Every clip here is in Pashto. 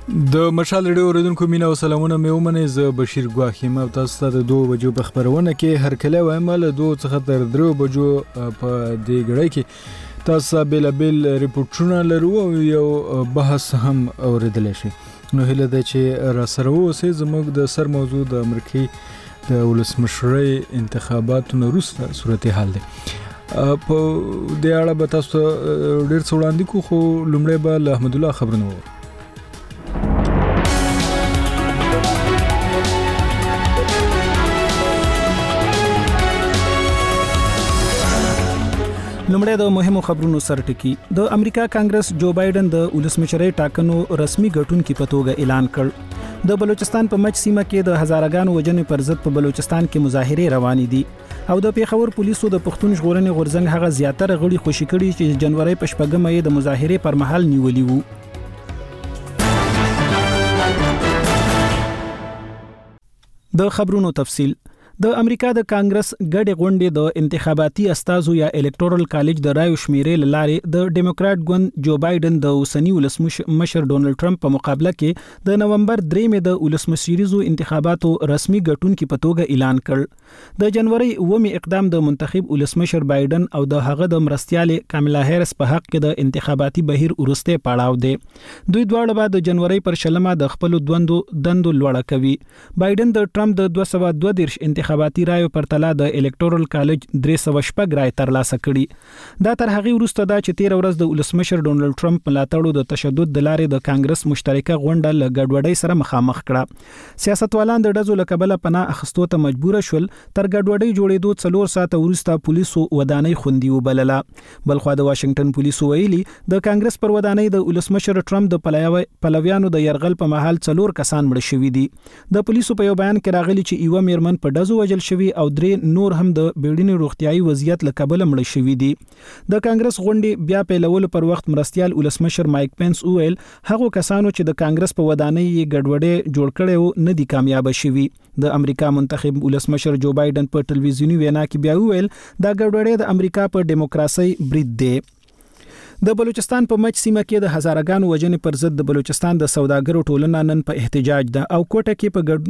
د مشال ریډیو اوریدونکو مینا او سلامونه مې ومنئ. زه بشیر ګواخیم او تاسو ته د 2 بجو په خبرونه کې هر کله وایم له 2 څخه تر 3 بجو په دې غړې کې تاسو بل ریپورتونه لرو او یو بحث هم اوریدل شي. نو هله د چې را سره اوسې زموږ د سر موضوع د امریکای د ولسمشرۍ انتخاباتو وروسته صورتحال دی. په دې اړه به تاسو ډیر څه وړاندې کوو، خو لومړی به له احمد الله خبرونه وو. لومړی د مهمو خبرونو سرټکی. د امریکا کانګرس جو بایدن د ولسمشرۍ ټاکنو رسمي ګټونکي په توګه اعلان کړ. د بلوچستان په مچ سیمه کې د هزارګانو وجنې پر ضد په بلوچستان کې مظاهرې روانې دي او د پیښور پولیسو د پښتون ژغورنې غورځنګ هغه زیاتره غړي خوشي کړي چې جنوري په 8مه د مظاهرې پر مهال نیولي وو. د خبرونو تفصیل. د امریکا د کانګرس ګډه غونډې د انتخاباتي استازو یا الکټورل کالج د رایو شمیرې لاره د ډیموکرات ګوند جو بایدن د اوسنی ولسمشر ډونلډ ټرمپ په مقابله کې د نومبر 3 د ولسمشریزو انتخاباتو رسمي ګټونکي په توګه اعلان کړ. د جنوري 9 اقدام د منتخب ولسمشر بایدن او د هغه د مرستياله کاملا هریس په حق کې د انتخاباتي بهیر ورسته پړاو دی. دوی دواړه بعد د جنوري پر شلمه د خپل دندو لوړه کوي. بایدن د ټرمپ د 232 انتخاباتي رایو پر تلا د الکټورل کالج 306 رای ترلاسه کړي. دا تر هغه وروسته دا چې 13 ورځ د ولسمشر ډونلډ ټرمپ ملاتړو د تشدد د لارې د کانګرس مشترکه غونډه له ګډوډۍ سره مخامخ کړه. سیاستوالان د ډزو لکبله پناه اخستو ته مجبور شول. تر ګډوډۍ جوړېدو 4 ساعته وروسته پولیسو ودانۍ خوندي وبلله. بلخو د واشنگټن پولیسو ویلي د کانګرس پر ودانۍ د ولسمشر ټرمپ د پلویانو د يرغل په محل 4 کسان مړ شوي دي. د پولیسو په یو بیان کې راغلي چې یو میرمن په ډزو وجل شوی او 3 نور هم د بیړني روغتيایي وضعیت لکبل مړ شوی دي. د کانګرس غونډې بیا پیلول پر وخت مرستيال ولسمشر مایک پنس ویل هغه کسانو چې د کانګرس په ودانۍ ګډوډي جوړ کړي نه دي کامیاب شوي. د امریکا منتخب ولسمشر جو بایدن په ټلویزیونی وینا کې بیا ویل دا ګډوډي د امریکا په دیموکراسي برید دی. د بلوچستان په مچ سیمه کې د هزارګانو وجنې پر ضد د بلوچستان د سوداګرو ټولنه نن په احتجاج ده او کوټه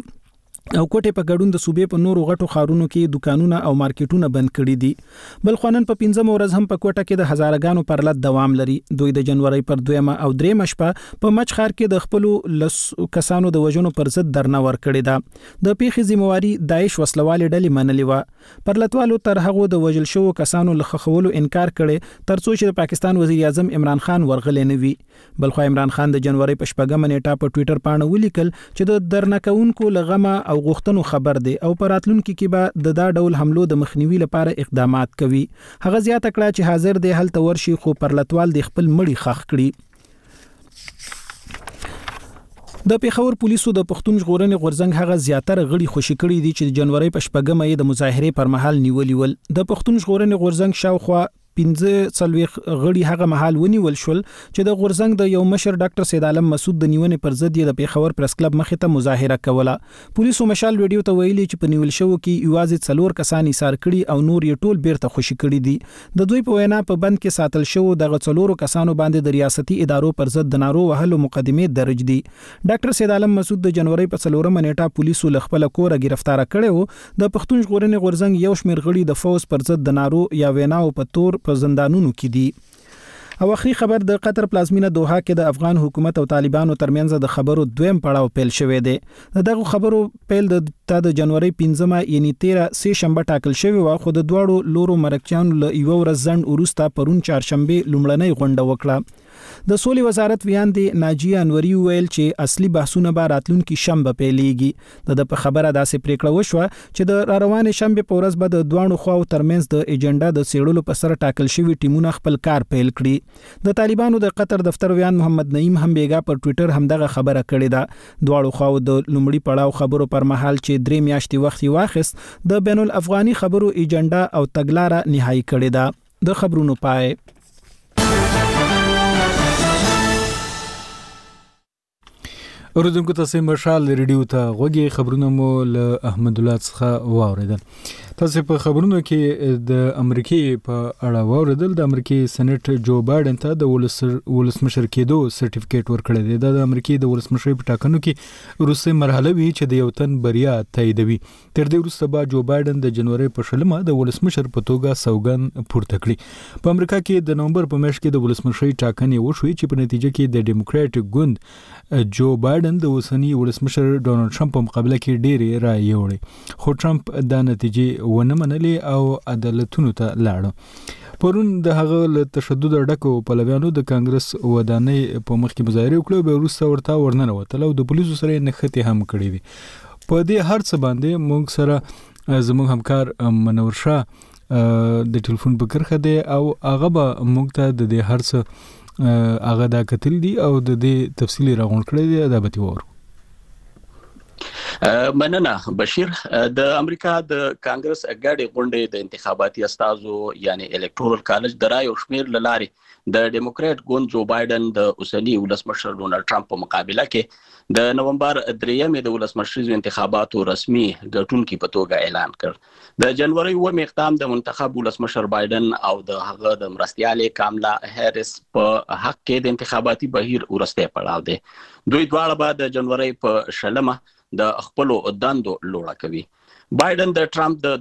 په ګډون د صوبې په نورو غټو خارونو کې دکانونه او مارکیټونه بند کړي دي. بل خو نن په 15 ورځ هم په کوټه کې د هزارګانو پرلط دوام لري. دوی د جنوري پر 2 او 3 شپه په مچ خار کې د خپل کسانو د وژنو پر ضد درنه ور کړی ده. د پیښې ذمہواری داعش وسلوالې ډلې منلې و. پرلطوالو تر هغه د وژل شوو کسانو لخښولو انکار کړي ترڅو چې د پاکستان وزیر اعظم عمران خان ورغلې نه وي. بل خو عمران خان د جنوري په 8مه نیټه په ټوئیټر باندې ولیکل چې د درنکونکو لغمه او غوښتنو خبر دی او پر راتلونکو کې به د دا ډول حملو د مخنیوي لپاره اقدامات کوي. هغه زیاته کړه چې حاضر دی هلته ورشي خو پرلطوال د خپل مړی خخ کړي. د پیښور پولیسو د پښتون ژغورنې غورځنګ هغه زیاتره غړي خوشي کړي دي چې جنوري په 8مه د مظاهرې پر مهال نیولي ول. د پښتون ژغورنې غورځنګ شاوخوا 15 غړي هغه محل ونیول شول چې د غورځنګ د یو مشر ډاکټر سید عالم مسعود د نیونې پر ضد د پیښور پریس کلب مخې ته مظاهره کوله. پولیسو مشال ویډیو ته ویلي چې په نیول شو کې یوازې 4 کسان ایثار کړي او نور یې ټول بیرته خوشي کړي دي. د دوی په وینا په بند کې ساتل شو د 4 کسانو باندې د ریاستي ادارو پر ضد د نارو وهلو مقدمه درج دي. ډاکټر سید عالم مسعود د جنوري په 4مه نیټه پولیسو لخپل کوره گرفتار کړي وو. د پښتون ژغورنې غورځنګ یو شمېر غړي د فوز پر ضد د نارو یا ویناو په تور په زندانونو کې دي. او اخري خبر د قطر پلازمینه دوحه کې د افغان حکومت او طالبانو ترمنځ د خبرو دویم پړاو پیل شوې ده. دغه خبرو پیل د جنوري 15 یعنی 13 شنبه ټاکل شوی و خو د دوړو لورو مرکچان له یو ورځ ځند وروسته پرون چهارشنبه لومړنۍ غونډه وکړه. د سولې وزارت ویاندې ناجیه انوري ویل چې اصلي بحثونه به راتلونکي شنبه پیلېږي. د په خبره داسې پریکړه وشوه چې د روانې شنبه په ورځ به د دوانو خواو ترمنځ د ایجنډا د څېړلو په سر ټاکل شوی ټیمونه خپل کار پیل کړي. د طالبانو د قطر دفتر ویان محمد نعیم هم بیګا پر ټوئیټر همدغه خبره کړې ده. دواړو خواو د لومړي پړاو خبرو پر مهال چې 3 میاشتې وخت واخیست د بین الافغاني خبرو ایجنډا او تګلارې نهایی کړې ده. د خبرونو پای. اوریدونکو تاسو مشال ریډیو ته غوږی خبرونه مو له احمد الله څخه واوریدل. تاسو په خبرونو کې د امریکای په اړه واوریدل. د امریکای سېنات جو بایدن ته د ولسمشر کېدو سرټیفیکیټ ورکړی دی. د امریکای د ولسمشر په ټاکنو کې وروسته مرحله وی چې د یو تن بریا تاییدوي. تر دې وروسته به جو بایدن د جنوري په شلمه د ولسمشر په توګه سوګند پورته کړي. په امریکا کې د نومبر په میاشت کې د ولسمشر ټاکنې وشوې چې په نتیجه کې د ډیموکراټ ګوند جو بایدن د اوسنی ولسمشر ډونالد ټرمپ په مقابله کې ډېرې رایې وړي، خو ټرمپ دا نتیجې ونه منلې او عدالتونو ته لاړ. پرون د هغه له تشدد ډکو پلویانو د کانګرس ودانۍ په مخ کې مظاهره وکړه، به وروسته ورته ورننه وتل او د پولیسو سره نښتې هم کړې دي. په دې هر څه باندې موږ سره زموږ همکار منور شاه د ټلیفون په کرخه دی او هغه به موږ ته د دې هر څه هغه دا کتل دي او د دې تفصیلی راغونډ کړی دی. دا به وورو. مننه بشیر. د امریکا د کانګرس غړي غونډې د انتخاباتي استازو یعنی الکټورل کالج د رای او شمیر لاري د ډیموکراټ ګوند جو بایدن د اوسنی ولسمشر ډونالد ټرمپ په مقابله کې د نومبر 3 د ولسمشریزو انتخاباتو رسمي ګټونکي په توګه اعلان کړ. د جنوري و اقدام د منتخب ولسمشر بایدن او د هغه د مرستيالې کاملا هریس په حق کې د انتخاباتي بهیر ورسته پړاو دی. دوی دواړه به د جنوري په شلمه د خپل دندو لوړه کوي. بایدن د ټرمپ د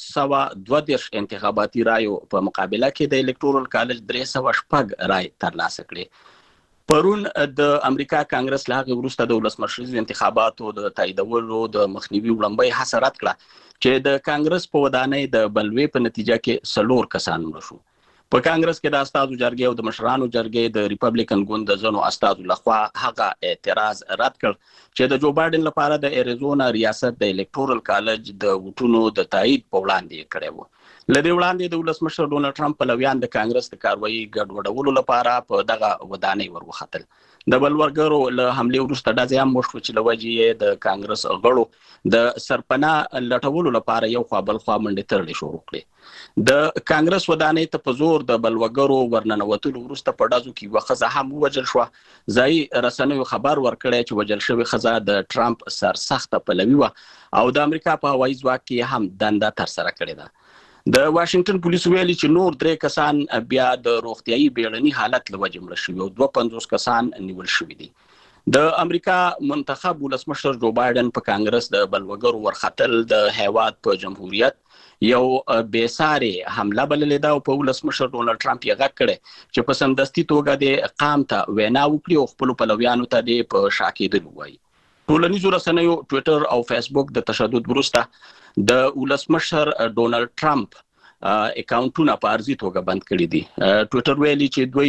222 انتخاباتي رایو په مقابله کې د الکټورل کالج 306 رای ترلاسه کړي. پرون د امریکا کانګرس له وروسته د ولسمشریزو انتخاباتو د تاییدولو د مخنیوي وړاندې حسرت کړه چې د کانګرس په ودانۍ د بلوي په نتیجه کې 4 کسان مړ شو. په کانګرس کې د استادو جرګې او د مشرانو جرګې د ریپبلیکن ګوند د ځنو استادو لخوا هغه اعتراض رد کړ چې د جو بایدن لپاره د اریزونا ریاست د الکټورل کالج د وټونو د تایید په وړاندې کړی و. لدې وړاندې د ولسمشر ډونالد ټرمپ پلویان د کانګرس د کاروایی ګډوډولو لپاره په دغه ودانۍ وروختل. د بلورګرو له حمله وروسته د ځام مشکو چې لوجې د کانګرس غړو د سرپناه لټولو لپاره یو خوا بل خوا منډه ترلې شروع کړې. د کانګرس ودانۍ ته په زور د بلورګرو ورننوتلو وروسته په دازو کې وخزه هم وجل شو. ځای رسنیو خبر ورکړی چې وجل شوی خزه د ټرمپ سرسخته پلوي و او د امریکا په هوایي ځواک کې هم دنده تر سره کړې ده. د واشنگټن پولیسو ویلي چې نور 3 کسان بیا د روغتيایي بیړني حالت لوجه مړ شوي او 52 کسان نیول شوي دي. د امریکا منتخب ولسمشر جو بایدن په کانګرس د بلوګرو ورختل د هیواد په جمهوریت یو بیساري حمله بللې ده او په ولسمشر ډونالد ټرمپ یې غږ کړی چې په سمدستي توګه د اقام ته وینا وکړي او خپل پلویانو ته د په شاکېدل وایي. ټولنیزو رسنیو ټوئیټر او فیسبوک د تشدد وروسته د ولسمشر ډونالد ټرمپ اکاونټونه په ارزي توګه بند کړي دي. ټوئیټر ویلي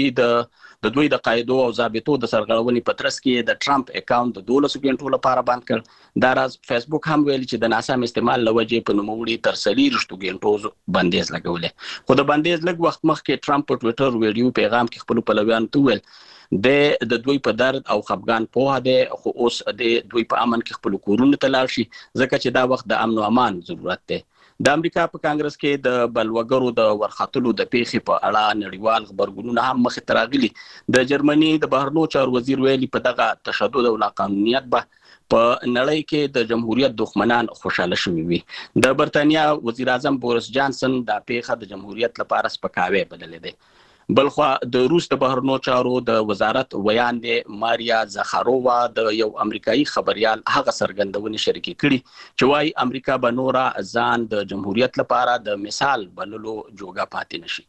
چې دوی د قاعدو او ضابطو د سرغړونې په ترڅ کې د ټرمپ اکاونټ د 12 غنټو لپاره بند کړ. دا راز فیسبوک هم ویلي چې د ناسم استعمال لوجې په نوموړي تر 30 غنټو بندیز لګولې. خو د بندیز لږ وخت مخکې ټرمپ په ټوئیټر ویډیو پیغام کې خپل پلویانو ته ویل د دوی په درد او خفګان په هده خو اوس د دوی په امن کې خپل کورونه ته لاړ شي ځکه چې دا وخت د امن او امان ضرورت دی. د امریکا په کانګرس کې د بلوګرو د ورختلو د پیښې په اړه نړیوال خبرګونونه هم مخ ته راغلي. د جرمني د بهرنیو چارو وزیر ویلي په دغه تشدد او لاقانونیت به په نړۍ کې د جمهوریت دښمنان خوشاله شوي وي. د برتانیا وزیر اعظم بوریس جانسن د پیښه د جمهوریت لپاره سپکاوی بللې ده. بلخوا د روس د بهرنیو چارو د وزارت ویاندې ماریا زخارووا د یو امریکایي خبريال هغه سرګندونې شریکې کړي چې وايي امریکا به نورا ځان د جمهوریت لپاره د مثال بللو جوګه پاتې نشي.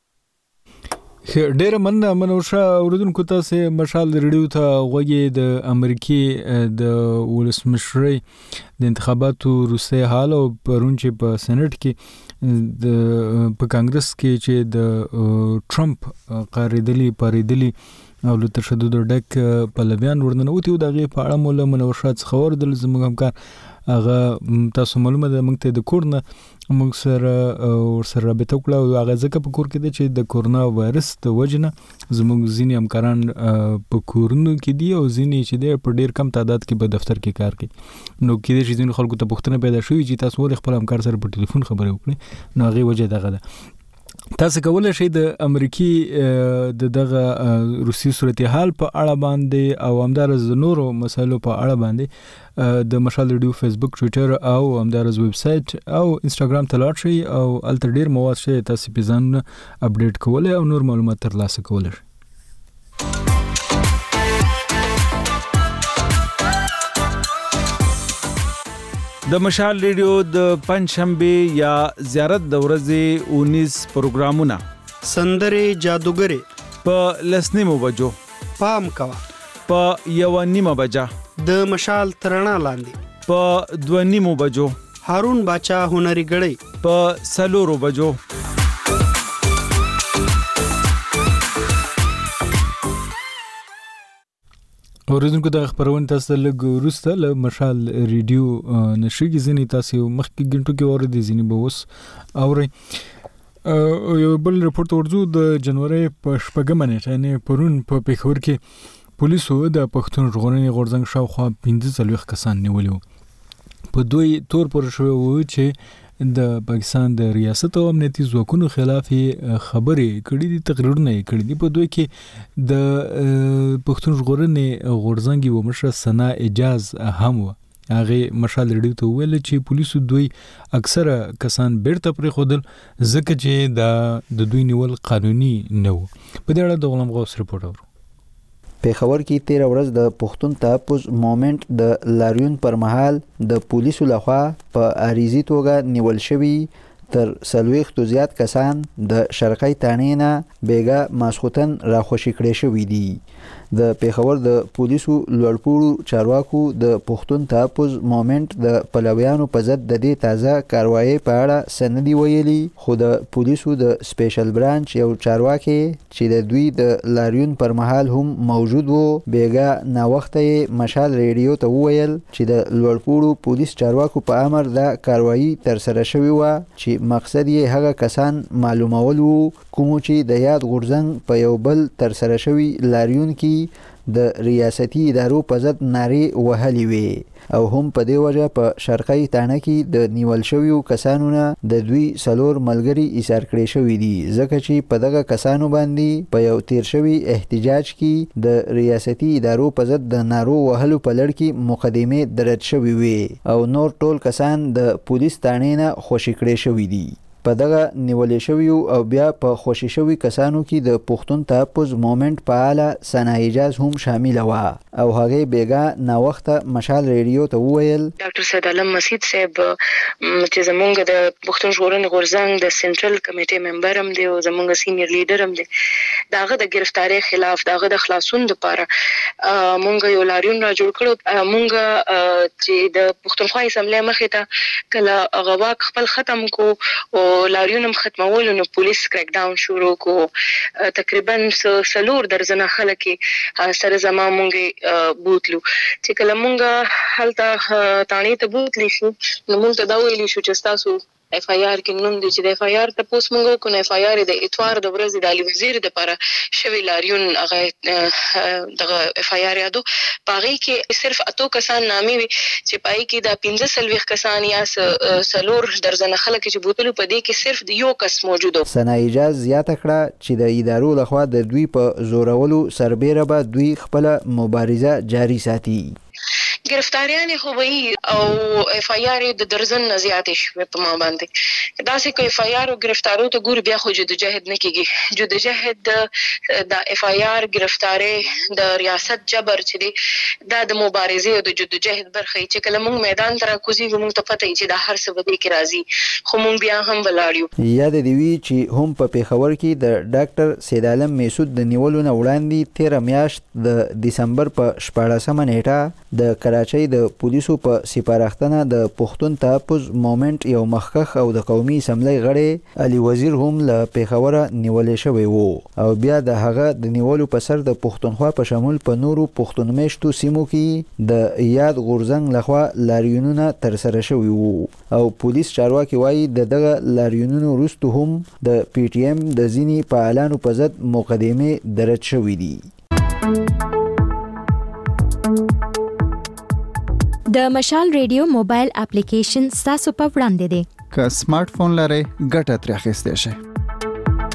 ډېر منوشه اوریدونکو تاسو مشال ریډیو ته غوږی د امریکای د ولسمشرۍ د انتخاباتو روسي حال او پرون چې په سېنات کې د په کانګرس کې چې د ټرمپ پاریدلی او له تشدد ډک پلویان ورننوتی او دغه په اړه مولا منوشه خبر د زموږ همکار هغه تاسو معلومه ده موږ ته د کورنه موږ سره رابطه وکړه او هغه ځکه په کور کې د چې د کورونا وایرس د وجنه زموږ ځینې همکاران په کورونو کې دي او ځینې چې د په ډیر کم تعداد کې په دفتر کې کار کوي. نو کې د ځینې خلکو ته پوښتنه پیدا شوې چې تاسو ولې خپل همکار سره په ټلیفون خبرې وکړي. نو هغه وجه دغه ده. تاسو کولای شئ د امریکای د دغه روسي صورتحال په اړه باندې او همدارس د نورو مسایلو په اړه باندې د مشال ریډیو فیسبوک ټوئیټر او همدارس ویب سټ او انستګرام ته لاړ شئ او الته ډیر مواد شته تاسو په ځان اپډیټ کولای او نور معلومات ترلاسه کولای شئ. د مشال ریډیو د پنځشنبه یا زیارت د ورځې 19 پروګرامونه سندره جادوګری په لسنیمو بجو پام کوا په 1:30 بجا د مشال ترنا لاندې په 2:30 بجو هارون باچا هنري غړی په 4 بجو اوریدونکو د خبرونه تاسو لږ وروسته له مشال ریډیو نشریږي ځینې تاسو مخکې غنټو کې اوریدي ځینې به اوس اوري یو بل رپورت ورځو د جنوري په 8 نیټه نه پرون په پیښور کې پولیسو د پښتون ژغورنې غورځنګ شاوخوا 15 کسان نیولي په دوی تور پر شوی و چې د پاکستان د ریاست او امنیتي ځواکونو خلاف خبرې کړې دي تقریرونه کړې دي په دوی کې د پښتون ژغورنې غورځنګ و مشر سنا اجاز هم و هغه مشال ریډیو ته ویل چې پولیسو دوی اکثره کسان بیرته پرې خودل ځکه چې د دوی نیول قانوني نه و. په دې اړه د غلام غوث رپورټ اورو. پیښور کې 13 ورځ د پښتون تحفظ موومېنټ د لاریون پر مهال د پولیسو لخوا په عارضی توګه نیول شوی تر 40 زیات کسان د شرقي تانې نه بیګا ماسختن راخوشي کړي شوی دي. د پیښور د پولیسو لوړپوړو چارواکو د پښتون تحفظ موومېنټ د پلویانو په ضد د دې تازه کاروایی په اړه سندې ویلي خو د پولیسو د سپیشل برانچ یو چارواکي چې د دوی د لاریون پر مهال هم موجود وو بیګا نا وخته مشال ریډیو ته ویل چې د لوړپوړو پولیس چارواکو په امر د کاروایی تر سره شوی و چې مقصد یې هغه کسان معلومول وو کوم چې د یاد غورځنګ په یو بل تر سره شوی لاریون کې د ریاستي ادارو په ضد نارې وهلې وي او هم په دې وجه په شرقي تانه کې د نیول شویو کسانو نه د دوی 4 ملګري ایثار کړي شوی دي ځکه چې په دغه کسانو باندې په یو تیر شوی احتجاج کې د ریاستي ادارو په ضد د نارو وهلو په لړ کې مقدمه درج شوی وي او نور ټول کسان د پولیس تانې نه خوشي کړي شوی دي. په دغه نیولې شویو او بیا په خوشي شوی کسانو کې د پښتون تحفظ موومېنټ په اړه سنا اجاز هم شامل و او هغه بیګا نا وخته مشال ریډیو ته ویل ډاکټر سید علم مسید صاحب چې زمونږ د پښتون ژغورنې غورځنګ د سنټرل کمیټې ممبر هم دی او زمونږ سینیئر لیډر هم دی داغه د گرفتاری خلاف داغه د خلاصون لپاره مونږ یو لاریون را جوړ کړو مونږ چې د پښتونخوا اسمبلی مخې ته کله غواک خپل ختم کو او لاریون هم ختمول نو پولیس کریک ډاون شروع کو تقریبا 4 درجن خلک سره زما مونږه بوتلو چې کله مونږه هلته تانی ته بوتلی شو نو مونږ ته دا ویلی شو چې تاسو اف آی آر کې نوم دي چې د اف آی آر ته پوس مونږ کو نه اف آی آر د اتوار د ورځې د علی وزیر د لپاره شوی لاریون هغه دغه اف آی آر یادو پاره کې صرف اتو کسان نامي وي چې پای کې د 15 کسان یا 4 درجن خلک چې بوتلو په دې کې صرف د یو کس موجود و. سنا اجاز زیاته کړه چې د ادارو لخوا د دوی په زورولو سربېره به دوی خپل مبارزه جاری ساتي. گرفتاریان خو وی او اف آی آر د درزن زیاتې شوه په ما باندې دا سه کو اف آی آر او گرفتارو ته ګور بیا خو جدوجہد نه کیږي جدوجہد د اف آی آر گرفتاری د ریاست جبر چې دی دا د مبارزې او د جدوجہد برخه چې کله موږ میدان تر کوزي موږ ته پته چې دا هر څه به کې راځي خو موږ بیا هم ولاړیو. یاد دی وی چې هم په پیښور کې د ډاکټر سید عالم میسود د نیولو نه وړاندې 13 میاشت د دسمبر په 14 نیټه د کراچۍ د پولیسو په سپارښتنه د پښتون تحفظ موومېنټ یو مخکخ او د قومي اسمبلی غړی علي وزیر هم له پیښور نیولې شوی وو او بیا د هغه د نیولو په سر د پښتونخوا په شمول په نورو پښتون میشتو سیمو کې د یاد غورځنګ لخوا لاریونونه تر سره شوی وو او پولیس چارواکي وایي دغه لاریونونو وروسته هم د پی ټی ایم د ځینی فعالانو په ضد مقدمه درج شوې دي. د مشال ریډیو موبایل اپلیکیشن تاسو په وړاندې دی. که سمارټ فون لرئ ګټه ترې اخیستی شئ.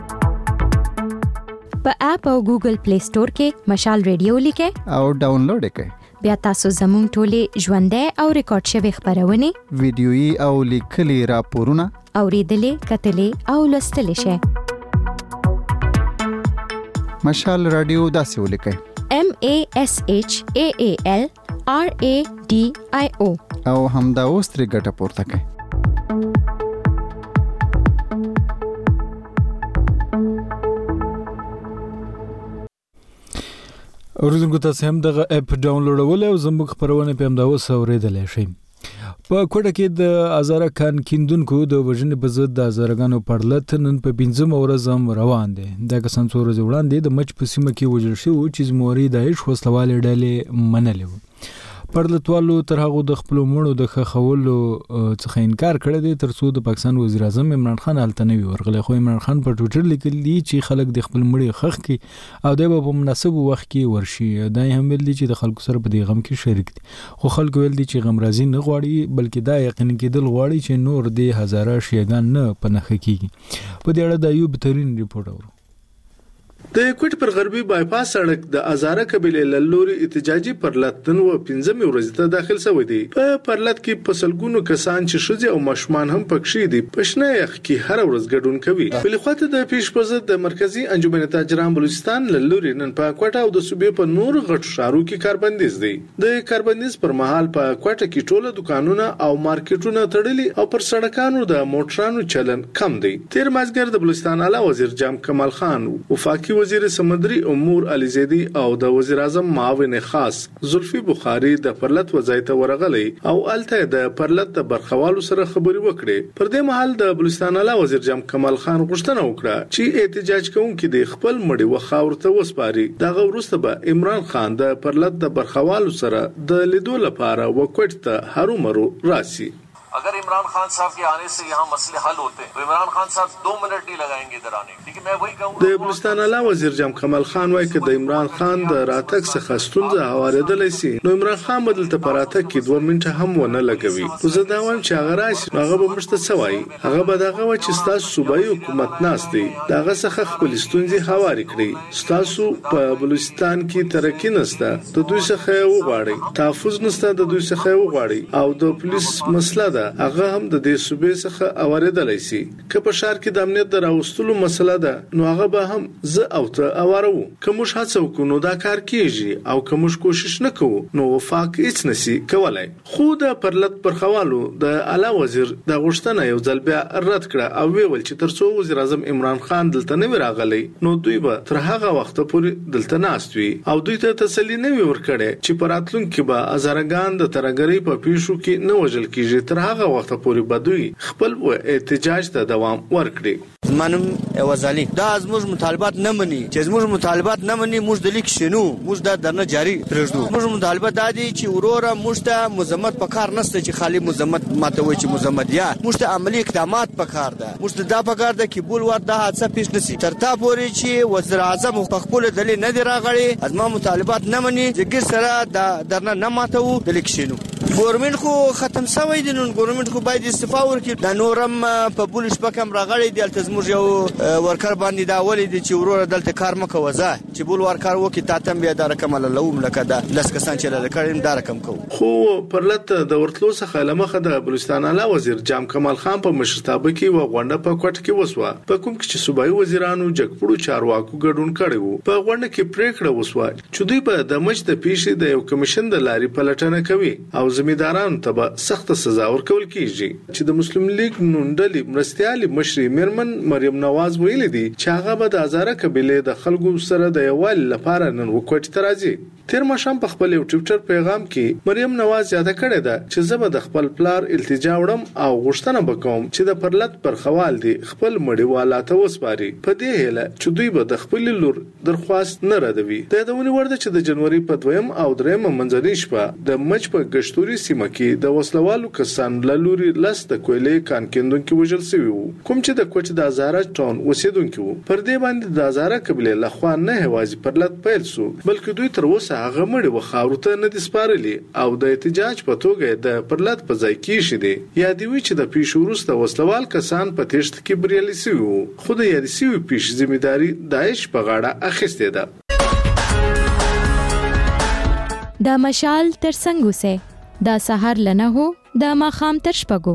په اپ او ګوګل پلی سٹور کې مشال ریډیو لیکه او ډاونلوډ کړئ. بیا تاسو زموږ ټولې ژوندۍ او ریکارډ شوی خبرونه ویډیويي او لیکلي راپورونه اوریدلې کتلې او لوستلې شئ. مشال رادیو داسې ولیکئ: MASHAALRADIO او همدا اوس ترې ګټه پورته کړئ. اوریدونکو تاسو هم دغه اپ ډاونلوډول او زموږ خبرونه په همدا اوس اوریدلای شئ. په کوټه کې د هزاره کان کیندونکو د وژنې په ضد د هزارګانو پرلط نن په 15 ورځ هم روان دي. د کسان څو ورځې وړاندې د مچ په سیمه کې وژل شوی چې زموري داعش وسلواله ډلې منلې و. پرلطوالو تر هغه د خپل مړو د خخولو څخه انکار کړی دی ترڅو د پاکستان وزیر اعظم عمران خان حالت نه وي ورغلی. خو عمران خان په ټویټر لیکلی چې خلک د خپل مړي خخ کی او د په مناسب وخت کې ورشي. دا هم ویل دي چې د خلکو سره په دې غم کې شریک دي. خو خلک ویل دي چې غم راځي نه غواړي بلکې دا یقین کېدل غواړي چې نور د هزاره شیګان نه پنهخ کیږي. په دې اړه د ایوب ترين ریپورت اورو. د کوټ پر غربي بایپاس سړک د ازاره قبيله لوري احتجاجي پرلطن و 15 ورځې ته داخل شوی دی. په پرلط کې پسلګونو کسان چې شوزي او مشمان هم پکښې دي پښنه یخ کې هر ورځ ګډون کوي. بل خواته د پیشپزد د مرکزی انجمن تاجران بلوچستان لوري نن په کوټه او د صوبې په نور غټ شارو کې کاربندیز دی. د کاربندیز پر مهال په کوټه کې ټوله دکانونه او مارکیټونه تړلي او پر سړکانو د موټرانو چلن کم دی. تیر مازګر د بلوچستان اعلی وزیر جام کمال خان وفاقي وزیر سمندري امور علي زيدي او د وزیر اعظم معاون خاص زلفي بخاري د پرلط وزایت ورغلي او الته د پرلط د برخوالو سره خبري وکړي. پر دې مهال د بلوچستان اعلی وزیر جام کمال خان غوښتنه وکړه چې احتجاج کوونکي د خپل مړي وخاورته وسپاري. دغه وروسته به عمران خان د پرلط د برخوالو سره د لیدو لپاره وکټ ته هرومرو راسي. अगर इमरान खान साहब के आने से यहाँ मसले हल होते हैं तो इमरान खान साहब 2 मिनट नहीं लगाएंगे इधर आने. लेकिन मैं वही कहूँगा د بلوچستان اعلی وزیر جام کمال خان وايي چې د عمران خان د راتګ څخه ستونزه هواریدلای شي نو عمران خان بدل ته پراته کې 2 منټه هم ونه لګوي. زه دا وایم چې هغه راشي هغه به مشته سوای هغه به دغه و چې تاسو صوبایي حکومت ناستي دغه څخه خپل ستونزې هواري کړی. تاسو په بلوچستان کې ترقی نشته د دوی څخه وغواړي تحفظ نشته د دوی څخه وغواړي او د پولیس مسله ده هغه هم د دې صوبې څخه اوریدلای شي. که په شهر کې د امنیت دراوستلو مسله ده نو هغه به هم زه او ته اوارو. کوم هڅه وکړو دا کار کیږي او کوم کوشش نکوو نو وفاق هیڅ نشي کولای. خو د پرلط برخوالو د اعلی وزیر د غوښتنه یو ځل بیا رد کړه او ویل چې ترڅو وزیر اعظم عمران خان دلته نه راغلی نو دوی به تر هغه وخت پورې دلته ناست وي او دوی ته تسلی نه ورکړي چې پراتلونکو به هزارګان د ترګری په پیښو کې نه وژل کیږي. تر هغه وخت پورې بدوي خپل احتجاج ته دوام ورکړي. منم وزالي دا زموږ مطالبات نه مني چې زموږ مطالبات نه مني موږ د لیک شنو موږ دا درنه جاری پرېږدو. موږ مطالبات دا دي چې وروره موږ ته مزمت په کار نشته چې خالي مزمت ماته وي چې مزمت یا موږ ته عملی اقدامات په کار ده. موږ ته دا په کار ده چې بول ور دا حادثه پیښ نشي تر تا پورې چې وزیر اعظم په خپل دلیل نه دی راغړي ازما مطالبات نه مني چې سره دا درنه نه ماته وو د لیک شنو. ګورنمنت خو ختم شوی دی نو ګورنمنت خو باید استعفا ورکړي. دا نورم په بولش پکم راغړي دی الته زموږ یو ورکر باندې دا ولې دي چې وروره دلته کار مکو وځه چې بول ورکر وکي تاتم بیا دا رقم لوم لکه دا لس کسان چې لکړم دا رقم کو. خو پرلط د ورتلو څخه لمخه د بلوچستان اعلی وزیر جام کمال خان په مشرتابه کې و غونډه په کوټ کې وسوه په کوم کې چې صوبایي وزیرانو جګپړو چارواکو ګډون کړي وو. په غونډه کې پریکړه وسوه چې دوی په د مچ د پیښې د یو کمیشن د لاري پلټنه کوي او زمیندارانو ته به سخت سزا ورکول کیږي. چې د مسلم لیگ نونډلې مرستيالي مشري میرمن مریم نواز ویلي دي چې هغه به د هزاره قبيله د خلکو سره د یووالي لپاره نن وکټ ترازي. تیر مشام په خپل ټویټر پیغام کې مریم نواز یاد کړې ده چې زه به د خپل پلار التجا وړم او غوښتنه وکوم چې د پرلط برخوال دي خپل مړي والاته وسپاري. په دې هله چې دوی به د خپل لور درخواست نه ردوي. د دونی ورده چې د جنوري په 2 او 3 منځنۍ شپه د مچ په گشتوري سیمه کې د وسلوالو کسان لوري لاس د کویلې کان کېندونکو وژل شوی وو کوم چې د کوټ د هزاره ټاون اوسیدونکو پر دې باندې د هزاره قبيله لخوا نه هوازي پرلط پیل سو بلکې دوی تر اوسه هغه مړي و خاورو ته نه دي سپارلي او د احتجاج په توګه د پرلط په ځای کې شي دي یا دی وی چې د پیښو وروسته وسلوال کسان په تېښته کې بریالي شوي وو خو د یادې شوې پیښې ذمہداري داعش په غاړه اخیستې ده. دا مشال تر څنګه سه دا سحر لنه هو دا ماخام تر شپږو.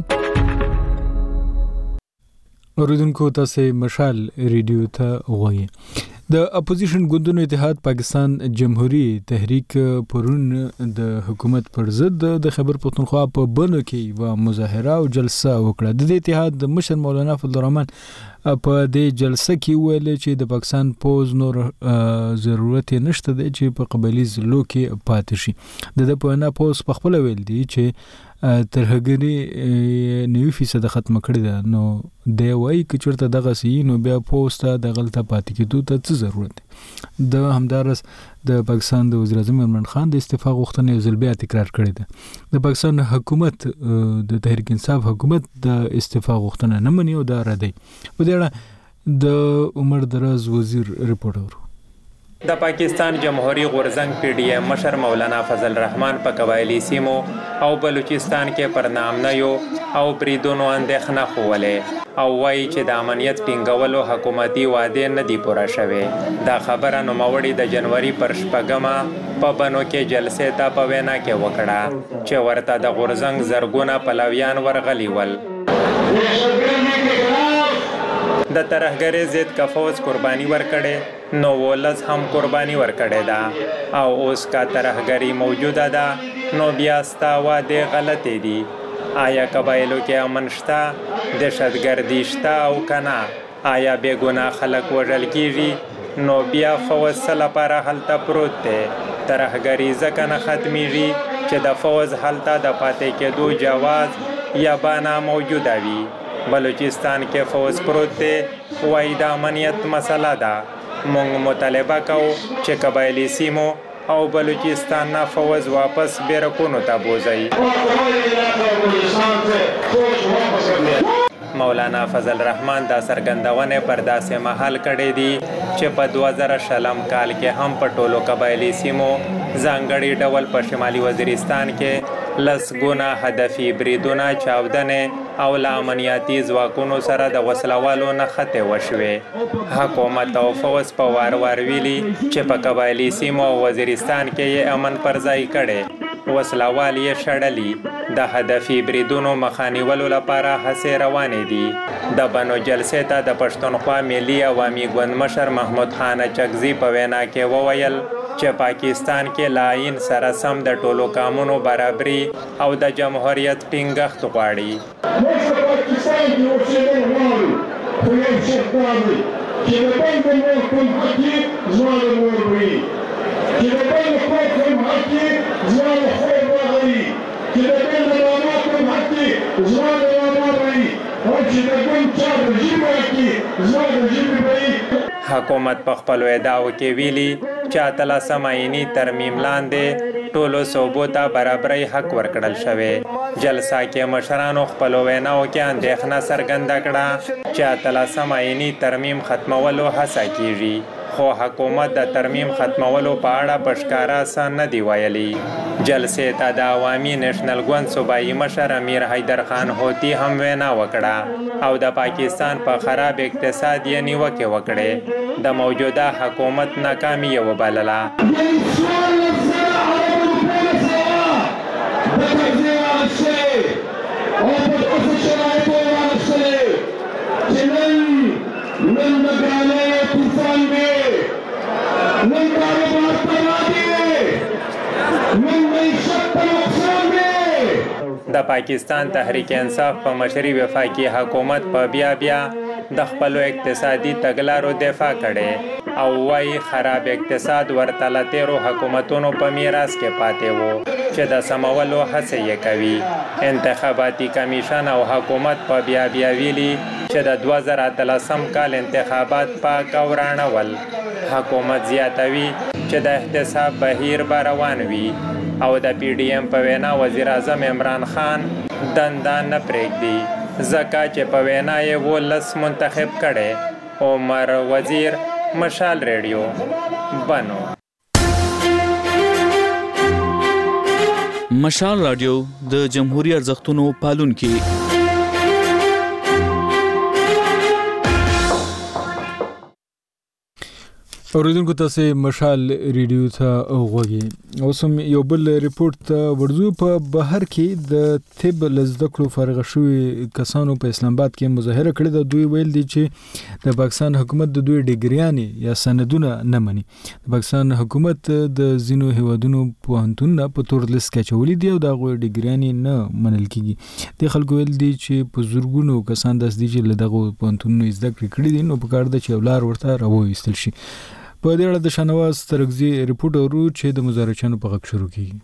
اوریدونکو تاسو مشال ریډیو ته وایي. د اپوزیشن ګوندونو اتحاد پاکستان جمهوریت تحریک پرون د حکومت پر ضد د خیبر پختونخوا په بنو کې و مظاهره او جلسه وکړه. د اتحاد د مشر مولانا فضل الرحمن په دې جلسه کې ویل چې د پاکستان پوز نور ضرورت نشته دی چې په قبایلی ضلعو کې پاتې شي. د په نه پوز په خپل ویل دی چې ترهګری 90% ختم کړی ده. نو دی وایي چې چرته دغه سی نو بیا پوسټه د غلطه پاتې کېدو ته څه ضرورت دی. د همدارس د پاکستان د وزیر اعظم عمران خان د استعفا غوښتنه یو ځل بیا تکرار کړې ده. د پاکستان حکومت د تحریک انصاف حکومت د استعفا غوښتنه نه مني او دا ردی. په دې اړه د عمر دراز وزیر رپورټ اورو. د پاکستان جمهوریت غورزنګ پی ډی ایم مشر مولانا فضل الرحمن په قبایلی سیمو او بلوچستان کې پر نامنیو او بریدونو اندېښنه خوولې او وایي چې د امنیت ټینګولو حکومتي وعده نه دی پوره شوې. دا خبره نوموړي د جنوري پر 8 په بنو کې جلسې ته په وینا کې وکړه چې ورته د غورزنګ زرګونه پلویان ورغلي ول. د ترهګرۍ ضد کا فوج قرباني ورکړي نو ولز هم قرباني ورکړي دا او اوس کا ترهګری موجوده ده نو بیا ستا واده غلطې دي. آیا قبایلو کې امن شته دهشتګردي شته او کنه آیا بے ګناه خلک وژل کیږي نو بیا فوج سره لپاره هلته پروت دی. ترهګری ځکه نه ختمیږي چې د فوج هلته د پاتې کېدو جواز یا بنا موجوده وي. بلوچستان کې فوج پروت دی وایي د امنیت مسله ده. مونږ مطالبه کوو چې قبایلی سیمو او بلوچستان نه فوج واپس بیرکونو ته بوځي. مولانا فضل الرحمن دا سرګندونه پر داسې محل کړي دي چې په 2000 کال کې هم په ټولو قبایلی سیمو ځانګړي ډول په شمالي وزیرستان کې لسګونه هدفي بریدونه چاودنې او له امنیتي ځواکونو سره د وسلوالو نښتې وشوې. حکومت او فوج په وار وار ویلي چې په قبایلی سیمو او وزیرستان کې یې امن پر ځای کړي، وسلوال یې شړلي. د هدفي بریدونو مخانیولو لپاره هڅې روانې دي. د بنو جلسې ته د پښتونخوا ملي عوامي ګوند مشر محمود خان چکزي په وینا کې وویل چې پاکستان کې لاین سره سم د ټولو قانونو برابري او د جمهوریت ټینګښت غواړي. حکومت په خپلو ادعاو کې ویلي چې 18 آئینی ترمیم لاندې ټولو صوبو ته برابرۍ حق ورکړل شوی. جلسه کې مشرانو خپلو ویناو کې اندېښنه څرګنده کړه چې 18 آئینی ترمیم ختمولو هڅه کیږي، خو حکومت د ترمیم ختمولو په اړه په ښکاره څه نه دی ویلي. جلسې ته د عوامي نیشنل ګوند صوبایي مشر امیر حیدر خان هوتی هم وینا وکړه او د پاکستان په خراب اقتصاد یې نیوکې وکړې. د موجوده حکومت ناکامي یې وبلله. د پاکستان تحریک انصاف په مشري وفاقي حکومت په بیا د خپلو اقتصادي تګلارو دفاع کړي او وايي خراب اقتصاد ورته له تیرو حکومتونو په میراث کې پاتې وو چې د سمولو هڅې یې کوي. انتخاباتي کمیشن او حکومت په بیا ویلي چې د 2013 کال انتخابات پاک او رڼه ول. حکومت زیاتوي چې د احتساب بهیر به روان وي او د پی ډی ایم په وینا وزیر اعظم عمران خان دنده نه پرېږدي ځکه چې په وینا یې 19 منتخب کړي. عمر وزیر، مشال ریډیو، بنو. مشال رادیو د جمهوریت ارزښتونو پالونکي. اوریدونکو تاسو مشال ریډیو ته غوږی. اوس هم یو بل ریپورت ته ورځو. په بهر کې د طب لزده کړو فارغ شوي کسانو په اسلام آباد کې مظاهره کړې ده. دوی ویل دي چې د پاکستان حکومت د دوی ډیګریانې یا سندونه نه مني. د پاکستان حکومت د ځینو هیوادونو پوهنتونونه په تور لیست کې اچولي دي او د هغوی ډیګریانې نه منل کیږي. د خلکو ویل دي چې په زورګونو کسان داسې دي چې له دغو پوهنتونونو زده کړې کړي دي، نو پکار ده چې یو لار ورته راوویستل شي. په دې اړه د شاهنواز ترکزي ریپورت اورو چې د مظاهرچیانو په غږ شروع کیږي.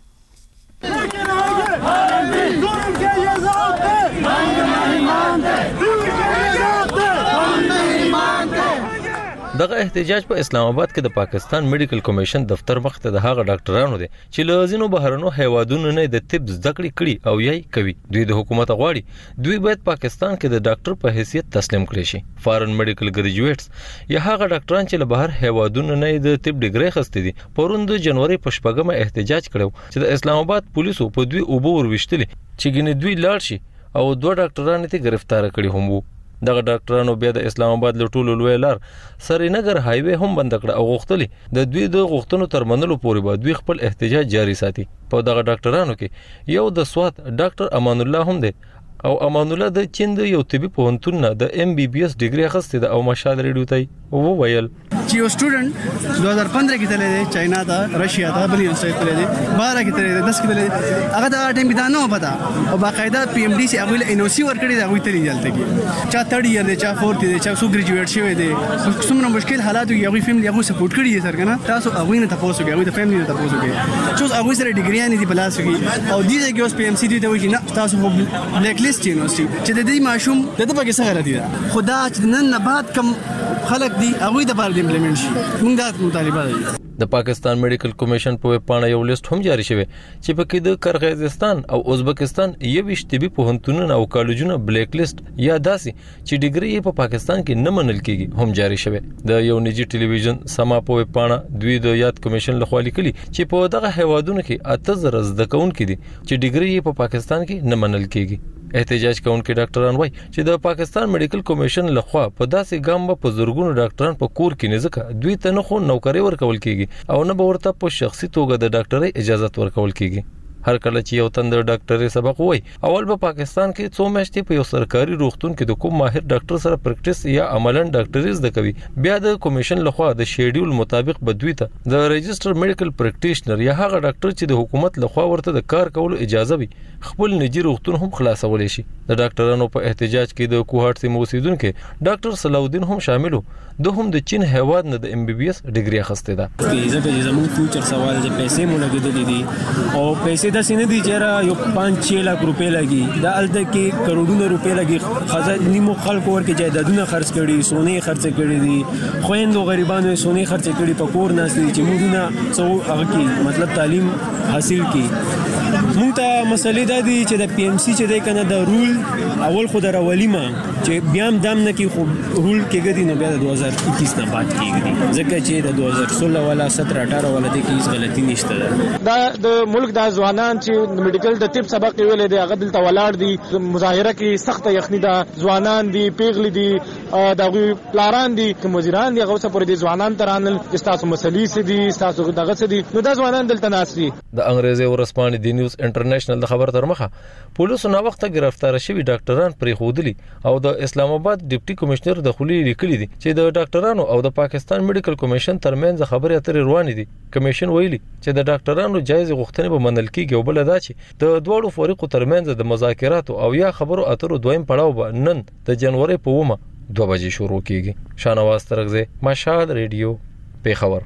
دغه احتجاج په اسلام آباد کې د پاکستان میډیکل کمیشن دفتر مخ ته د هغه ډاکټرانو دي چې له ځینو بهرنو هیوادونو نه د طب زده کړې کړي او یې کوي. دوی د حکومت غواړي دوی باید پاکستان کې د ډاکټر په حیثیت تسلیم کړي شي. فارن میډیکل ګریجویټس یا هغه ډاکټران چې له بهر هیوادونو نه د طب ډیګري خسته دي پرون د جنوري په 8 احتجاج کړو چې د اسلام آباد پولیسو په دوی اوبو وروشتلي چې ګنې دوی لاړ شي او 2 ډاکټران ته گرفتار کړي هم وو. دغه ډاکټرانو بیا د اسلام آباد له ټولو لوی لار سرینګر هایوي هم بند کړ او غوښتلی د دوی د غوښتنو تر منلو پورې به دوی خپل احتجاج جاری ساتي. په دغه ډاکټرانو کې یو د سوات ډاکټر امان الله هم دی او امان الله د چین د یو طبي پوهنتون نه د MBBS ډیګري اخیسته ده او مشال ریډیو ته وو ویل چې یو سټوډنټ 2015 کې تللی دی چاینا ته، رشیا ته، بل یونیورسيټي تللی دی، 12 کې تللی دی، 10 کې تللی دی. هغه د ټیم کې دا نه پتا او باقاعده PMD سي هغه NOC ورکړي دا وي تللی دلته کې چا 3rd year دی، چا 4th دی، چا سو ګریجویټ شوی دی. څومره مشکل حالات یو فیملی هغه سپورټ کړي دي سر کنه. تاسو هغه نه تاسو کې هغه د فیملی نه تاسو کې چې هغه سره ډیګری نه دی بلاس کې او دې کې اوس PMC دی ته وایي نه تاسو بلیک لیست یونیورسيټي چې د دې ماشوم د پکې څه غلطي ده. خدا چې نن نه بعد کم خلک دی هغه د بار امپلیمنٹ شي. موږ دا مطالبه ده. د پاکستان میډیکل کمیشن په پاڼه یو لیست هم جاری شوی چې پکې د قرغیزستان او ازبکستان یو طبي پوهنتونونه او کالجونه بلیک لیست یا داسي چې ډیګري په پاکستان کې نه منل کیږي هم جاری شوی. د یو نجی ټلویزیون سما په پاڼه دوی د یاد کمیشن لخوا لیکلي چې په دغه هیوادونو کې 8000 زده کوونکي دي چې ډیګري په پاکستان کې نه منل کیږي. احتجاج کوونکي ډاکټران وایي چې د پاکستان میډیکل کمیشن لخوا په داسې ګام په زورګونو ډاکټران په کور کې نه ځکه دوی ته نه خو نوکری ورکول کیږي او نه به ورته په شخصي توګه د ډاکټرۍ اجازه ورکول کیږي. هر کله چې یو تند ډاکټري سبق وای اول په پاکستان کې 100 میاشتې په یو سرکاري روغتون کې د کوم ماهر ډاکټر سره پریکټیس یا عملاً ډاکټري زده کوي. بیا د کمیشن لخوا د شیډول مطابق بدوي ته د ريجستر میډیکل پریکټیشنر یا هغه ډاکټر چې د حکومت لخوا ورته د کار کولو اجازه وي خپل نجی روغتون هم خلاصول شي. د ډاکټرانو په احتجاج کې د کوهاټ سیمې اوسیدونکو ډاکټر صلاح هم شاملو. د هم د چین هیواد نه د MBBS ډیګري اخیسته ده. ځکه چې زموږ فیوچر سوال د پیسې مونږ لګیدلې دي او پیسې د سینې دي چې یو 5-6 لک روپے لګي دا الته کې کروڑونو روپے لګي. خزانه نیمو خلکو ورکه جایدادونه خرڅ کړي، سونه خرڅ کړي دي، خويندو غریبانو سونه خرڅ کړي، په کور ناس دي چې موږ څو هغه کې مطلب تعلیم حاصل کړي. مونږ ته مسلې دا دي چې د PMC چې د کنه د رول اول خو دراولیما چې بیا هم دام نه کې خو رول کېږي نو بیا د 2021 نه بعد کېږي ځکه چې د 2016 ولا 17-18 ولا د کې غلطي نشته ده. دا د ملک د ځوانان چې میډیکل د طب سبق ویلې دي هغه دلته ولاړ دي. مظاهره کې سخت یخني ده، ځوانان دي، پیغلي دي، دغه پلاران دي، کوم وزیران دي هغه څه پر دي ځوانان ترانل چې تاسو مسلې سي دي تاسو دغه څه دي نو دا ځوانان دلته ناس دي. د انګريزي ورسپانې د نیوز انټرنیشنل د خبر تر مخه پولیسو نو وخت گرفتار شوی ډاکټران پرې خودلی او د اسلام آباد ډیپټي کمشنر د خولي لیکلي دي چې د ډاکټرانو او د پاکستان میډیکل کمیشن ترمنځ خبرې اترې روانې دي. کمیشن ویلي چې د ډاکټرانو جایز غوښتنې به منل کیږي او بل دا چې د دوړو فریقو ترمنځ د مذاکرات او یا خبرو اترو دویم پړاو به نن د جنوري په 2 بجې شروع کیږي. شاهنواز ترکزی، مشال ریډیو، پیښور.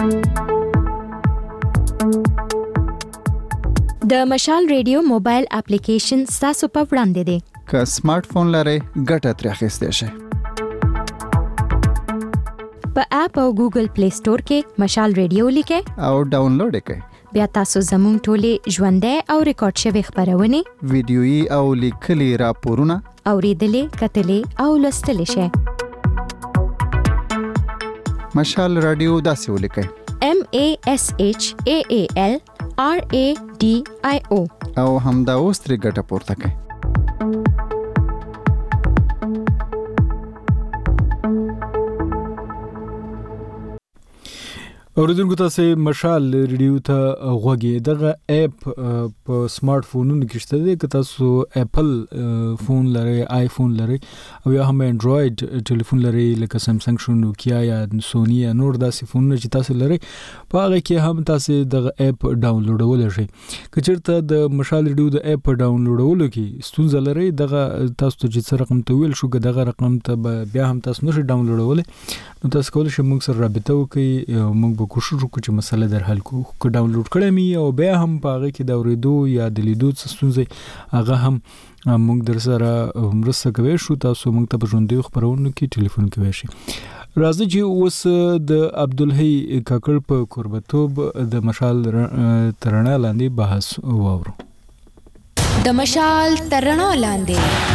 د مشال ریډیو موبایل اپلیکیشن تاسو په وړاندې دی. که سمارټ فون لرئ ګټه ترې اخیستی شئ. په اپ او ګوګل پلی سٹور کې مشال ریډیو لیکئ او ډاونلوډ یې کړئ. بیا تاسو زموږ ټولې ژوندۍ او ریکارډ شوی خبرونه، ویډیويي او لیکلي راپورونه اوریدلې، کتلې او لوستلې شئ. مشال رادیو داسې ولیکئ: MASHAAL RADIO او همدا اوس ترې ګټه پورته کړئ. اوریدونکو تاسو مشال ریډیو ته غوږی دغه اپ په سمارټ فونونو کې شته دی. که تاسو اپل فون لرئ، آیفون لرئ او یا هم انډراید ټلیفون لرئ لکه سامسنګ شو، نوکیا یا سونی یا نور داسې فونونه چې تاسو لرئ، په هغه کې هم تاسو دغه اپ ډاونلوډول شئ. که چېرته د مشال ریډیو د اپ ډاونلوډولو کې ستونزه لرئ، دغه تاسو ته چې رقم ته ویل شو دغه رقم ته بیا هم تاسو نشئ ډاونلوډولای، نو تاسو کولی شئ موږ سره رابطه وکړئ، موږ به کوشش وکړو چې مسله در حل کړو. که ډاونلوډ کړئ می او بیا هم په هغه کې د اورېدو یا د لیدو څه ستونزې هغه هم موږ در سره مرسته کوي شو، تاسو موږ ته په ژوندیو خپرونو کې ټلیفون کوي شي. راځي چې اوس د عبدالحی کاکړ په قربتوب د مشال ترڼا لاندې بحث واورو. د مشال ترڼا لاندې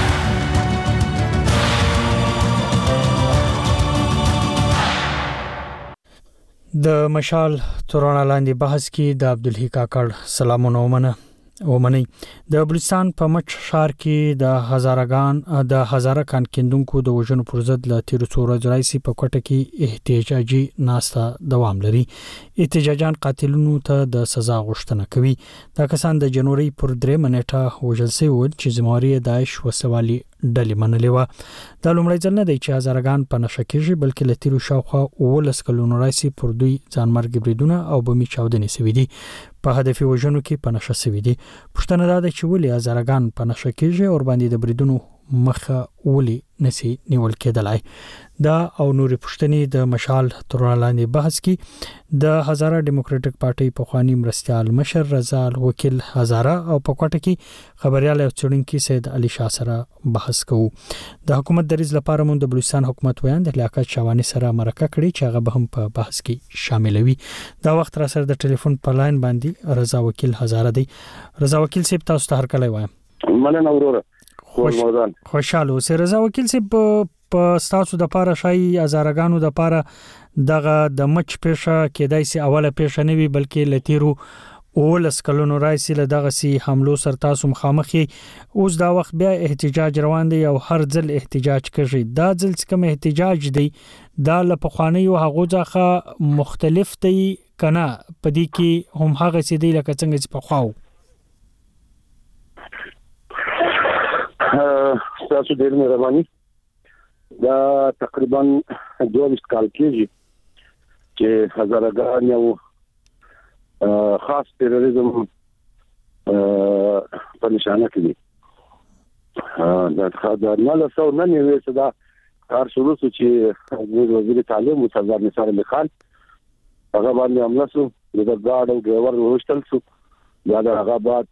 د مشال ترڼا لاندې بحث کې د عبدالحی کاکړ سلامونه ومني. د بلوچستان په مچ ښار کې د هزاره کان کیندونکو د وژنو پر ضد له تیر څو ورځې راځي په کوټه کې احتجاجي ناسته دوام لري. احتجاجان قاتلونو ته د سزا غوښتنه کوي. دا کسان د جنوري پر 3 منېټه وژل شوي ول چې زمواري داعش وسوالي ډلې منلې و. دا لومړی ځل نه دی چې هزارهګان په نشه کېږي، بلکې له تیرو شاوخوا 19 کلونو راځي پر دوی ځانمرګ بریدونه او بمي چاودنې شوي دي. په هدفي وژنو کې په نشه شوي دي. پوښتنه دا ده چې ولې هزارهګان په نشه کېږي او باندې د بریدونو مخه ولې نسی نیول کېدلای. دا او نورې پوښتنې د مشال ترڼا لاندې بحث کې د هزاره ډیموکراټک پارټي پخوانی مرستیال مشر رضا وکیل هزاره او په کوټه کې خبريال او څېړونکي سید علي شاه سره بحث کوو. د حکومت دریځ لپاره مون د بلوچستان حکومت ویان د لیاقت شوانی سره مرکه کړي چې هغه به هم په بحث کې شاملوي. دا وخت را سره د ټلیفون په لاین باندې رضا وکیل هزاره دی. رضا وکیل صاحب تاسو ته هر کله وایم. مننه وروره. خوشاله اوسئ. رضا وکیل صاحب په ستاسو د پاره شای هزارهګانو د پاره دغه د مچ پیښه کېدای سي اوله پیښه نه وي، بلکې لتیرو 19 کلونو راځي له دغه سي حملو سره تاسو مخامخي. اوس دا وخت بیا احتجاج روان دی او هر ځل احتجاج کوي. دا ځل کوم احتجاج دی دا له پخوانی او هغه ځخه مختلف دی کنه؟ پدې کې هم هغه سي دی لکه څنګه چې په خواو تاسو ډېر مهرباني. دا تقریبا 22 کال کېږي چې هزارهګان یو خاص تروریزم په نشانه کې دي. دا خبر نه لسو نه نیوي صدا کار شروع شو چې وزیر تعلیم سردار نثار علي خان هغه باندې حمله شو، د ګاډ او ډرایور وشتل شو. دا د هغه بعد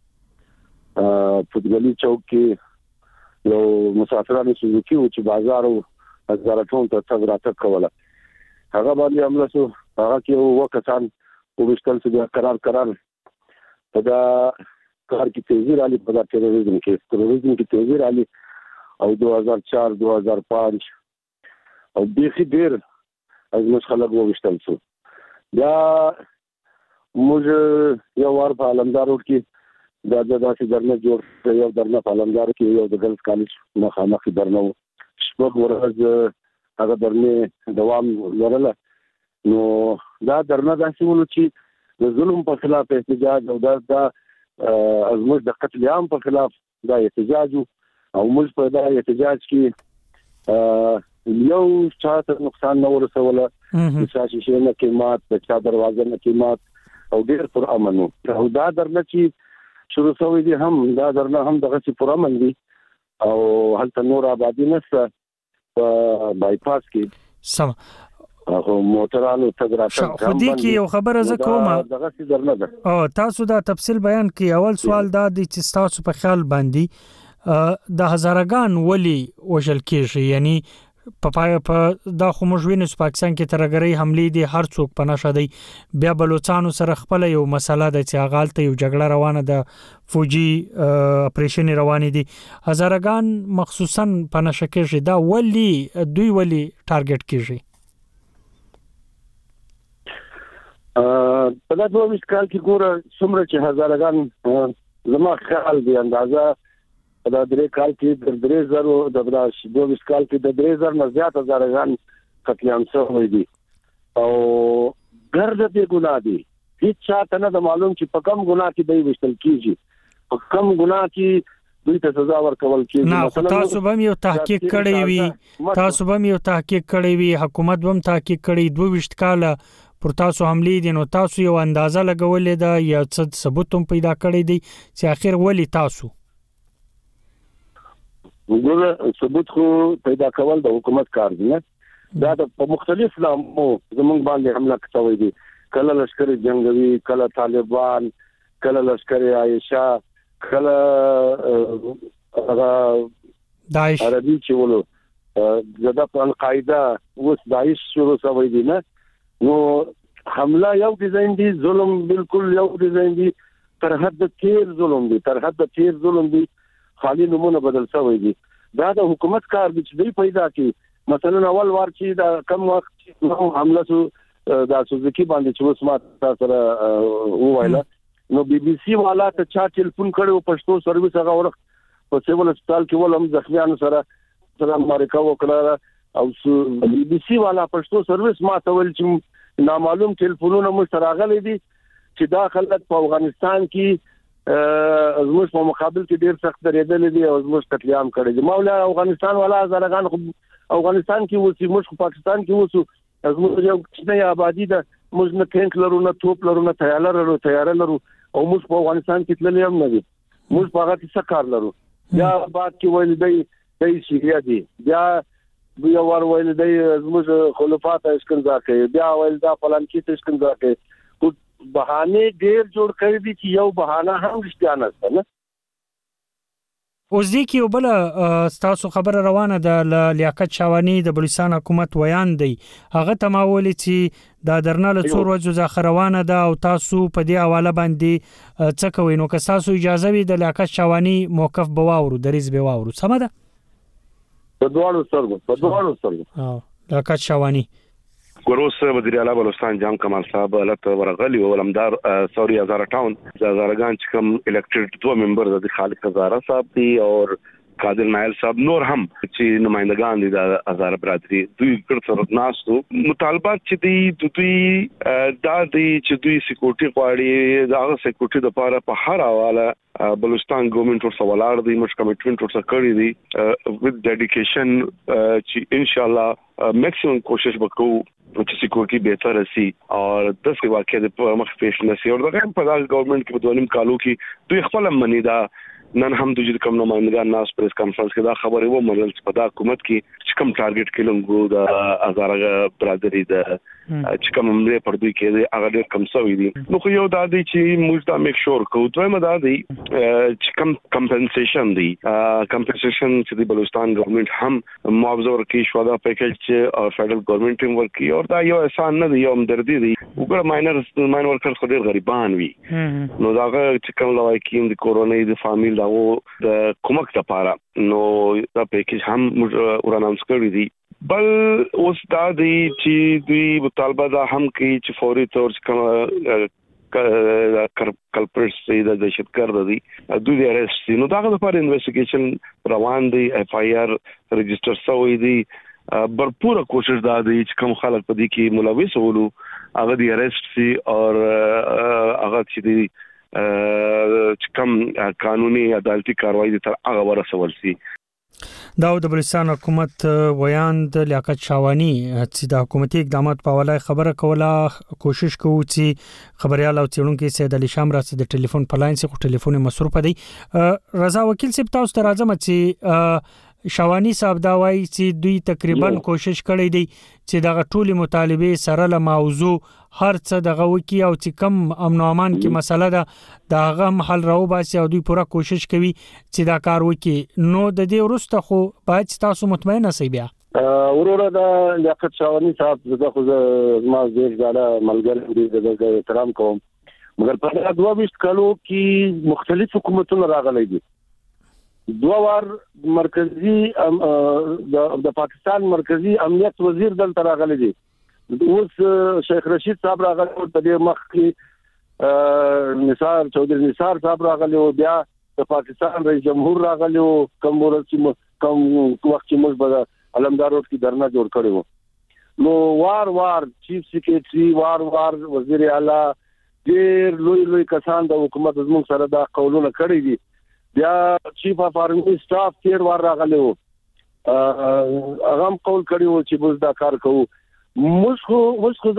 فوتبالي چوک کې یو مسافرانو سوزوکی و چې بازار او هزارهټون ته تګ راتګ کوله، هغه باندې حمله شو. هغه کې وکسان وبشتل چې قرار په دا کار کې تیزی رالي، په دا تروریزم کې تیزی رالي او 2004 2005 او بیخي ډیر از موږ خلک وبشتل شو. بیا موږ یو وار په علمدار روډ کې دا داسې درنه جوړ کړ، یو درنه په علمدار کې یو د ګرلز کالج مخامخ درنه شپږ ورځې هغه درنه دوام لرله. نو دا درنه داسې ولو چې د ظلم په خلاف احتجاج او دا موږ د قتل عام په خلاف دا احتجاج او موږ په دا احتجاج کې یو چاته نقصان نه ورسوله، چې شي نه قیمت د چا دروازه نه قیمت او ډیر پر امنو. او دا درنه چې شروع شوی دي هم دا درنه هم دغه سی پر امن دي او هلته نور آبادی نشته په بایپاس کې سم او موټرانو تګراتګ خو دې کې یو خبره ز کومه دغه سی درنه ده. او تاسو دا تفصیل بیان کې اول سوال دا دی چې تاسو په خیال باندې د هزارهګان ولی وژل کېږي؟ یعنی په دا خو موږ وینو چې پاکستان کې ترګری حملې دي، هر څوک په نشه دی. بیا بلوچستانو سره خپل یو مسله ده چې هغه یو جګړه روانه ده، فوجي اپریشن روانې دي. هزارهګان مخصوصا په نشه کېږي. دا دوی ولی ټارګټ کېږي؟ په دا 22 کال کې ګوره څومره چې هزارګان زما خیال دی اندازه په دا 3 کال کې د 3000 د 22 کال کې د 3000 نه زیات هزارګان قتل عام شوی دي او ګرځ دې ګناه دي هیڅ چاته نه معلوم چې په کوم ګناه کې دی وشتل کیږي په کوم ګناه کې دوی ته سزا ورکول کیږي. مثلا تاسو به یو تحقیق کړی وي حکومت هم تحقیق کړی 22 کال پر تاسو حملې دي نو تاسو یو اندازه لګولې ده یا څه ثبوت هم پیدا کړی دی چې اخر ولی تاسو وګوره ثبوت خو پیدا کول د حکومت کار دی نه دا په مختلف لامو زمونږ باندې حمله کوي دي کله لشکر جنگوي کله طالبان کله لشکر عائشہ کله داعش عربي چې ولو زده په القاعده اوس داعش شروع شوی دی نه نو حمله یو ډیزاین دی ظلم بالکل یو ډیزاین دی تر حد تیر ظلم دی خالی نمونه بدل شوی دی دا د حکومت کار دی چې دوی پیدا کی مثلا اول وار چې دا کم وخت نو حمله سو د سوزکی باندې چې اوس ما سره وایله نو بي بي سي والا ته چا ټلیفون کړو پښتو سرویس هغه ورخ په سیول هسپتال کې ولهم زخمیانو سره امریکا وکړه او بي بي سي والا پښتو سرویس ما ته ول چې نامعلوم ټلیفونونه مو سره غلي دي چې دا خلک په افغانستان کې زموږ په مقابل کې ډیر سخت درېدل دي او زموږ قتل عام کړی دي مولا افغانستان والا زرغان افغانستان کې وسی موږ پاکستان کې وسو زموږ یو کښنه آبادی ده موږ نه ټینک لرو نه توپ لرو نه تیار لرو او موږ په افغانستان کې تللی هم نه دي موږ په هغه کې څه کار لرو یا بعد کې ویل دی سیریا دي بیا ور ویل دی زموږ خلافات اسکنزا کوي بیا ویل دا فلان کې اسکنزا کوي بهانه ډیر جوړ کړی دي چې یو بهانه هم رښتیا نه ده اوس دې کې وبله تاسو خبره روانه ده لیاقت شاوانی د بلوچستان حکومت ویان دی هغه تماولي چې دا درنه له څور ورځې ځخه روانه ده او تاسو په دې حواله باندې څه کوئ نو که تاسو اجازه وي د لیاقت شاوانی موقف بواورو دریز بواورو سم ده په دوه سرګو لیاقت شاوانی ګوروس وزیر اعلی بلوچستان جام کمال صاحب لته ورغلی ولمدار سوري هزار ټاون زرغان چې کوم الیکټډ دوه ممبر د خالد هزاره صاحب دي او قادر نایل صاحب نور هم چې نمائندگان دي د هزاره برادری دوی ګرځر ناسو مطالبات چې دي دوی دا دي چې دوی سکیورټي غواړي دا سکیورټي د لپاره په هر حواله بلوچستان ګورنمنت ورسره ولاړ دي مش کمټمنټ ورسره کړی دي وذ ډیډیکیشن چې ان شاء الله میکسیمم کوشش وکړو چې سکیورټي بهتر شي او د څه واقع د مخ پیش نشي او دغه په ګورنمنت کې په دویم کالو کې دوی خپل منی دا نن هم د کوم نمائندگان ناس پریس کانفرنس کې دا خبره و منل چې په دا حکومت کې چې کوم ټارګټ کېلونګو د هزاره برادری د چې کوم موږ پر دوی کې هغه ډېر کم شوی دي نو خو یو دا دی چې موږ دا میک شور کوو دوی مدا دی چې کوم کمپنسیشن دی کمپنسیشن چې د بلوچستان ګورنمنت هم معاوضه ورکړي شو دا پیکیج چې فدرل ګورنمنت هم ورکړي او دا یو احسان نه دی یو همدردي دی وګوره ماینر ورکر خو ډېر غریبان وي نو دا چې کوم لوایکین د کورونې د فامیل دا د کومک لپاره نو دا پیکیج هم ورانامس کړی دی بل اوس دا دی چې دوی مطالبه دا هم کوي چې فوري تور کلپریټس د دهشتګرد دي دوی د اریسټ نو دا لپاره انویسټیګیشن روان دی اف آی آر رجسٹر شوی دی برپوره کوشش دا دی چې کوم خلک په دې کې ملوث ولو هغه دی اریسټ سي او هغه چې دی چې کوم قانوني عدالتي کاروایی تر هغه ورسول سي دا د بلوچستان حکومت ویان د لیاقت شاوانی چې د حکومتي اقدامات په اړه خبره کوله کوشش کوو چې خبريال او چېرونکو سید علي شام راځي د ټلیفون په لاین څخه ټلیفون مصروف دی رضا وکیل صاحب تاسو ته راځم چې شاوانی صاحب دا وایي چې دوی تقریبا کوشش کړی دی چې دغه ټولي مطالبه سره له موضوع هر څه دغه وکی او چې کم امن او امان کې مسله ده دغه حل راو باسي او دوی پوره کوشش کوي چې دا کار وکي نو د دې ورسته خو باید تاسو مطمئن اوسئ بیا وروره دا لیاقت شاوانی صاحب زه خو ما زیر زاله ملګری دې د احترام کوم مګر په 22 کالو کې مختلف حکومتونه راغلي دي دوه وار مرکزی د پاکستان مرکزی امنیت وزیر دلته راغلی دی اوس شیخ رشید صاحب راغلی د دې مخ کې نثار چودھری نثار صاحب راغلی او بیا د پاکستان رئیس جمهور راغلی او کوم وخت چې موږ به علمدار روډ کې درنا جوړ کړو نو وار چیف سیکریټري وار وزیر اعلی ډېر لوی کسان د حکومت زموږ سره دا قولونه کړی دي بیا چیف اف آرمی سټاف تیر وار راغلی او هغه قول کړی و چې موږ دا کار کوو موږ خو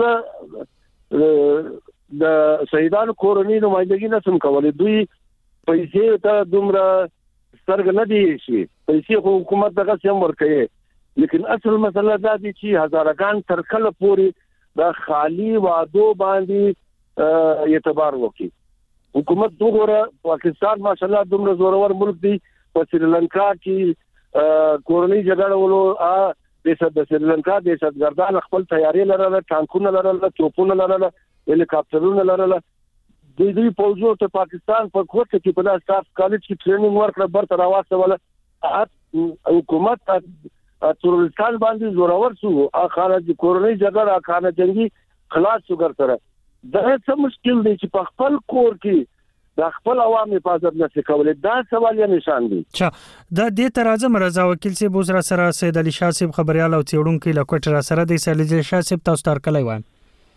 د شهیدانو کورنۍ نمائندګي نسم کولای دوی پیسې ته دومره سترګ نه دی شي پیسې خو حکومت دغه سم ورکړي لیکن اصل مسله دا دي چې هزارګان تر کله پورې د خالی وعدو باندې اعتبار وکړي حکومت وګوره پاکستان ماشاءالله دومره زورور ملک دی په سریلانکا کې کورنۍ جګړه ولو د سریلانکا د دهشتګردان خپل تیاری لرله ټانکونه لرله توپونه لرله هلیکاپټرونه لرله دوی پوځو ته پاکستان په کوټ کې په لاس کالج کې ټریننګ ورکړه برته راوستله حکومت ترورستان باندې زورور شو خارج کورنۍ جګړه خانه جنگي خلاص شو ګرځره دا څه مشکل دی چې په خپل کور کې د خپل عوام حفاظت نشي کولای دا سوال یې نشان دی چې د دې تر اعظم رضا وکیل سی بوزرا سره سید علي شاه صاحب خبريال او څېړونکو لکوټ را سره د سید علي شاه صاحب تاسو تر کله وایم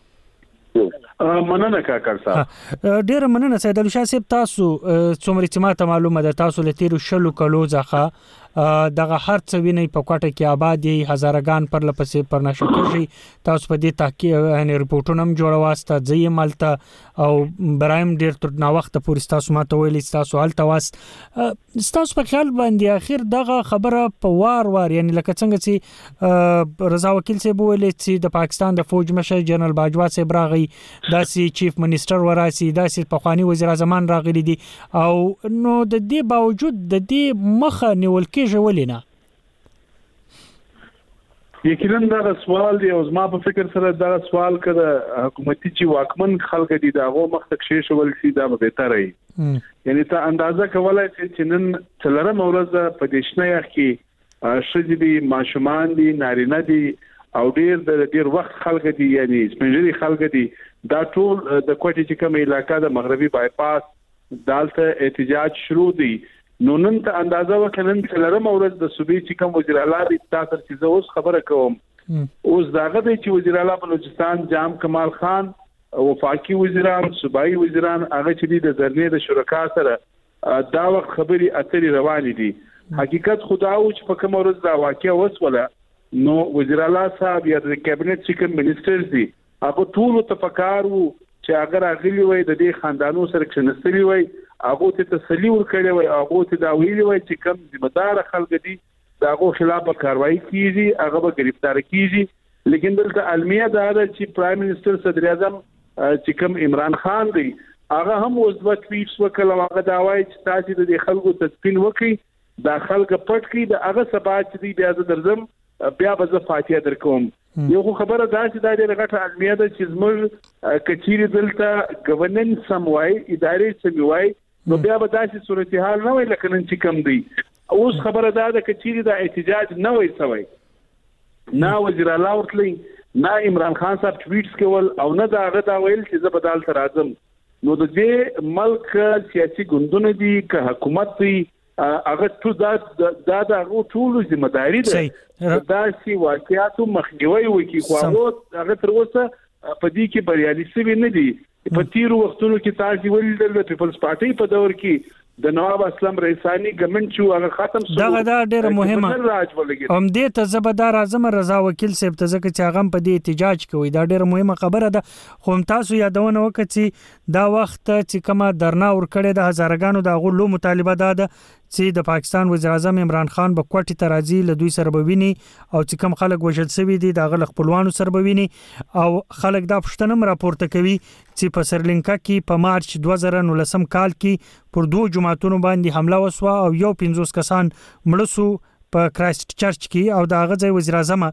مننه کاکړ صاحب ډیر مننه سید علي شاه صاحب تاسو څومره چې ماته معلومه ده تاسو لتیر شلو کلو ځخه دغه هر څه ویني په کوټه کې آبادی هزارګان پر لپسې پر نشکرشي تاسو په دې تحقیق یعنی رپورټونه هم جوړواسته ځای مالته او برایم ډیر تر نا وخت پورې تاسو ماته ویلي تاسو حالت واس تاسو په خیال باندې اخر دغه خبره په وار یعنی لکه څنګه چې رضا وکیل صاحب ویلي چې د پاکستان د فوج مشر جنرال باجوا صاحب راغی داسي چیف منسٹر وراسي داسي پخوانی وزیر اعظم راغلي دي او نو د دې باوجود د دې مخه نیول ولینه یقینا دا سوال دی او زما په فکر سره دا سوال کړه حکومتي چې واکمن خلک دي دا غو مخ تک شې شول سي دا به بهتره وي یعنی ته اندازه کولای چې نن څلره مورزه په دیشنه یخ کې شجبي ماشومان دي نارینه دي او ډیر وخت خلک دي یعنی سپنجري خلک دي دا ټول د کوټې چې کوم علاقې د مغربي بایپاس دالته احتجاج شروع دي نو نن ته اندازه وکړم چې لرم اورز د صوبې چې کوم وزیر اعلی د تاسو چې زه اوس خبره کوم اوس داغه دی چې وزیر اعلی بلوچستان جام کمال خان وفاقي وزیران صوبایي وزیران هغه چې د ځرنې د شرکا سره دا وخت خبري اترې روانې دي حقیقت خدا او چې په کوم ورځ دا واقعیا وسوله نو وزیر اعلی صاحب یا د کابینټ چې کوم منسټرز دي هغه ټول تفکر چې اگر اغلی وای د دې خاندانو سره کښنستلی وای هغه ته تسلی ورکړي وای هغه ته دا ویلي وای چې کم ذمہ دار خلک دي دا هغه خلاف کاروایی کیږي هغه به گرفتار کیږي لیکن دلته علمیه دا ده چې پرایم منسٹر صدر اعظم چې کم عمران خان دی هغه هم اوس د ټویټس وکړ هغه دا وایي چې تاسو د خلکو تسپین وکړي دا خلک پټ کړي د هغه سبا چې دی بیا درځم بیا به زه فاتحه درکوم یو خبره دا چې دا د غټه علمیه ده چې زموږ کچيري دلته گورننس سم وای ادارې سم وای نو بیا به داسې صورتحال نه وي لکه نن چې کم دی اوس خبره دا ده کچيري د احتجاج نه وای سوی نه وزیر اعلی ورتلی نه عمران خان صاحب ټویټس کول او نه دا هغه دا ویل چې زه بدل تر اعظم نو د دې ملک سیاسي ګوندونه دي که حکومت دی هغه ټول دا ټول ذمہ داری ده دا سی واقعیاتو مخنیوي وکي خو هغه تر اوسه په دې کې بریالي شوی نه دي په تیرو وختونو کې تاسو ولیدل د پیپلز پارټي په دور کې د نواب اسلام رئیسانی ګمنټ چې هغه ختم شو دا ډیره مهمه هم دې ته زبردار اعظم رضا وکیل صاحب ته ځکه چې هغه په دې احتجاج کوي دا ډیره مهمه خبره ده خو تاسو یادونه وکړئ چې دا وخت چې کومه درنا ور کړې د هزارګانو د غلو مطالبه ده چې د پاکستان وزیر اعظم عمران خان په کوټه ترازی له دوی سره بویني او چې کوم خلک وژل شوی دي د غل خپلوانو سره بویني او خلک دا پښتنم راپورته کوي چې په سریلانکا کې په مارچ 2019 کال کې پر دوه جماعتونو باندې حمله وسوه او یو 50 کسان مړ شو په کرایسټ چرچ کې او د هغه ځای وزیر اعظم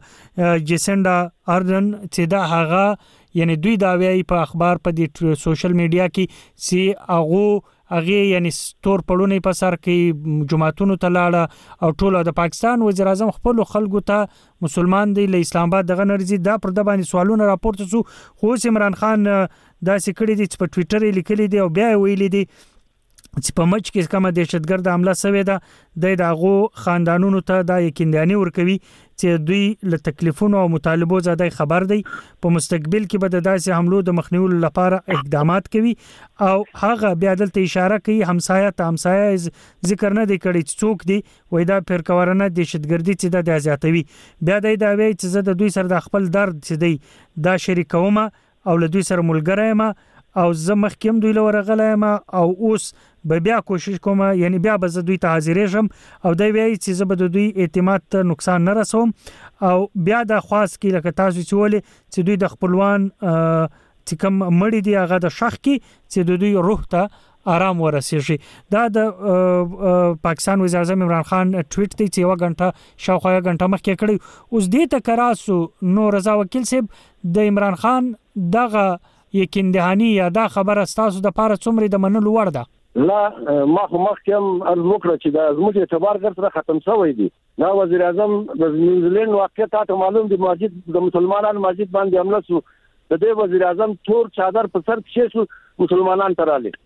جیسنډا اردن چې دا هغه یعنی دوی دا وایي په اخبار په د سوشل میډیا کې چې هغه هغه یعنی ستور پړونی په سر کې جماعتونو ته لاړه او ټول د پاکستان وزیر اعظم خپل خلکو ته مسلمان دی له اسلام آباد دغه نرزي دا پر د باندې سوالونه راپورته شو خو عمران خان دا سکړی دی چې په ټوئیټر لیکلی دی او بیا ویلی دی چې په مچ کې کومه دهشتګرد حمله شوې ده د هغو خاندانونو ته دا یقینداني ورکوي چې دوی له تکلیفونو او مطالبو زده خبر دی په مستقبل کې به د داسې حملو د مخنیوي لپاره اقدامات کوي او هغه بیا دلته اشاره کوي همسایه ذکر نه دی کړی چې څوک دی وای دا پرکورنه دهشتګردي چې د زیاتوي بیا د وی چې زه د دوی سره د خپل درد چې دی دا شریکومه او له دوی سره ملګری یم او زه مخکیم دوی لور غلایم او اوس به بیا کوشش کوم یعنی بیا به دوی ته حاضر شم او دا وی چې زه به د دوی اعتماد ته نقصان نه رسوم او بیا د خاص کې لکه تاسو چې دوی د خپلوان چې کوم مړی دی هغه د شخ کې چې د دوی روح ته آرام ورسیږي دا د پاکستان وزیر اعظم عمران خان ټویټ دی چې 1 غنټه شاوخوا غنټه مخکې کړی اوس دې ته کراسو نو رضا وکیل صاحب د عمران خان دغه یقین دهانی یا دا خبره تاسو د پاره څومره د منلو وړ ده لا ما خو مخکم ارزوکړه چې د زموږ اعتبار سره ختم شوی دی دا وزیر اعظم د نیوزیلند واقعیت ته معلوم دی مسجد د مسلمانانو مسجد باندې حمله شو د دې وزیر اعظم تور چادر په سر کې شو مسلمانان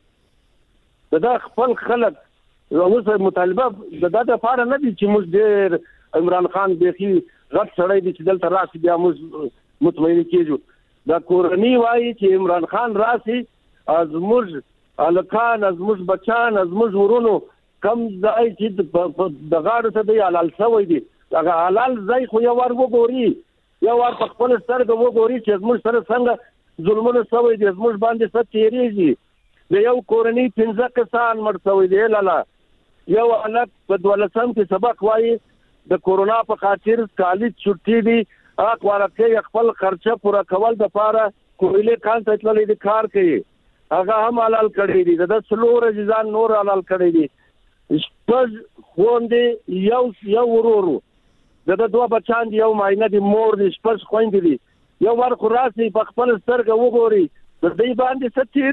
تراله دا خپل خلک زموږ مطالبه د دغه لپاره نه دي چې موږ ډېر عمران خان بيخي غټ سړی دی چې دلته راشي بیا موږ مطمئن کیږو دا کورنی وایي چې عمران خان راشي ازموږ الکان ازموږ بچان ازموږ ورونو کم ځای چې د غاړه ته دی حلال شوی دی هغه حلال ځای خو یو ور وګوري یو ور په خپل سترګې وګوري چې زموږ سره څنګه ظلمونه شوی دي زموږ باندې څه تیریږي د یو کورنی 15 کسان مړ شوی دی لاله یو الک په 12 کې سبق وایي د کورونا په خاطر کالج چھٹی دی اقوارته خپل خرچه پورا کول د پاره کویلې کان ته تللی د کار کوي هغه هم حلال کړی دي د سلور ځان نور حلال کړی دي شپږ خوندې یو ورورو د دوه بچان دی یو ماینه دی مور دی شپږ خويندې دي یو ور خراسي په خپل سترګه وګوري د دې باندې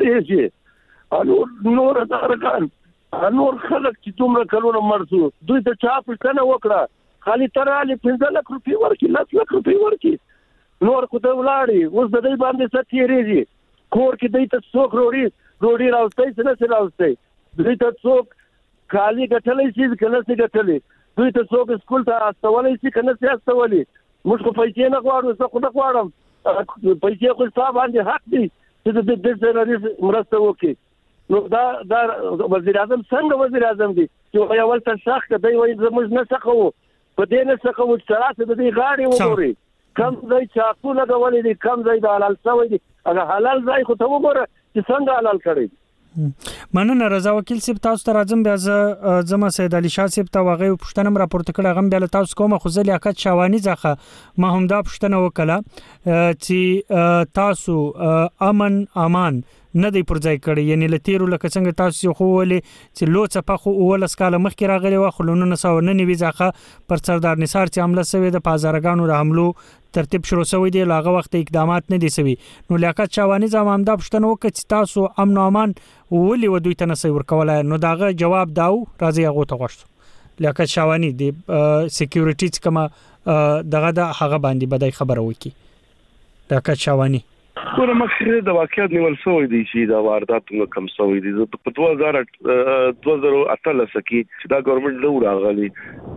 ستیریږي نور دارکان نور خلک چې تومره کلونه مرسو دوی ته چا پښتنه وکړه خالي تراله 15 لک روپۍ ورکی 10 لک روپۍ ورکی نور کو ته ولاړی اوس د دې باندې ستیریږي کور کې دوی ته څوک روړي راوستي څه راوستي دوی ته څوک خالي غټلې شي کنه څه غټلې دوی ته څوک سکول ته استولې شي کنه څه استولې موږ خو پیسې نه غواړو څه خو نه غواړم پیسې خو صاحب باندې حق دي چې د دې مرسته وکړي نو دا وزیر اعظم څنګه وزیر اعظم دی چې یو ول ته شخص دی وایي زموږ نه څخه په دې نه څخه چې سراته د دې غاړي وګوري کم ځای چاقو لګولې دي کم ځای د حلال شوی دي هغه حلال ځای خو ته وګوره چې څنګه حلال کړی مننه رضا وکیل صاحب تاسو ته راځم بیا زما سید علي شاه صاحب ته واغې پښتنه راپورته کړه غم بیا تاسو کومه خو ځل لیاقت شاوانی ځخه ما هم دا پښتنه وکړه چې تاسو امن امان نه دی پر ځای کړی یعنی لتیرو لکه څنګه تاسو خو ولې چې لوڅه په خو ولس کاله مخکې راغلی و خلونو 1999 ځخه پر سردار نثار چې حمله شوې د بازارګانو د حملو ترتیب شروع شوی دی لاغه وخت اقدامات نه دي شوی نو لیاقت شاوانی زما هم دا پښتنه وکړه چې تاسو امن او امان ولې و دوی ته نه سي ورکولای نو داغه جواب داو راځي هغه ته غوښتو لیاقت شاوانی د سکیورټی کما دغه د هغه باندې بدای خبره وکي لیاقت شاوانی ګوره مخکې د واقعیت نیول شوی دی چې دا وارداتونه کم شوی دي په 2018 کې چې دا ګورنمنت له راغلي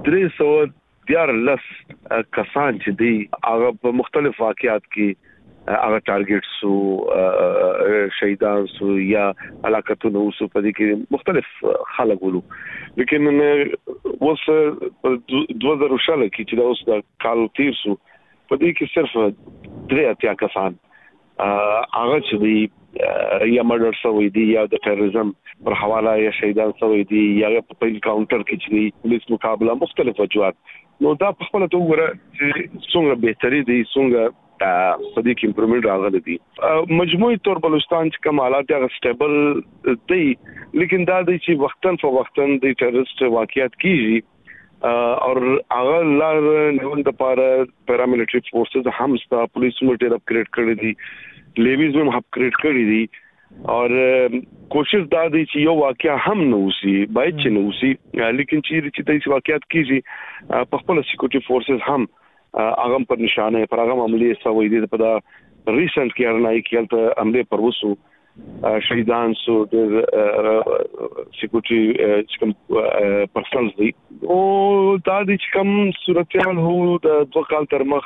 314 کسان چې دی هغه په مختلف واقعیات کې هغه ټارګټ سو شهیدان سو یا علاقتونو سو په دې کې مختلف خلک ولو لیکن اوس 2000 کې چې دا اوس د کال تیر سو په دې کې صرف 3 کسان هغه چې دی یا مرډر شوی دی یا د ټیرریزم پر حواله یا شهیدان شوی دی یا په پیل کاونټر کې چې دی پولیس مقابله مختلف وجوهات نو دا په خپل توګه وره چې څنګه بهتري دي څنګه په دې کې امپرومنت راغلی دي مجموعي تور بلوچستان چې کمالات هغه سټیبل دی لیکن دا د چې وختن په وختن د ټیرریست واقعیت کیږي اور هغه لار نیول د پاره پیراملیټری فورسز هم ستا پولیس موټر اپګریډ کړی دي لیویز هم اپګریډ کړی دي اور کوشش دا دی چې یو واقعیا هم نه وسی باید چې نه وسی لیکن چې داسې واقعیت کیږي په خپل سکیورټي فورسز هم هغه پر نشانه پر هغه عملیه سوي دي په دا ریسنت کې ارنای کې ته عملیه پر وسو شهیدان سو د سکیورټي کوم پرسنلز دي او دا د کوم صورتحال هو د 2 کال تر مخ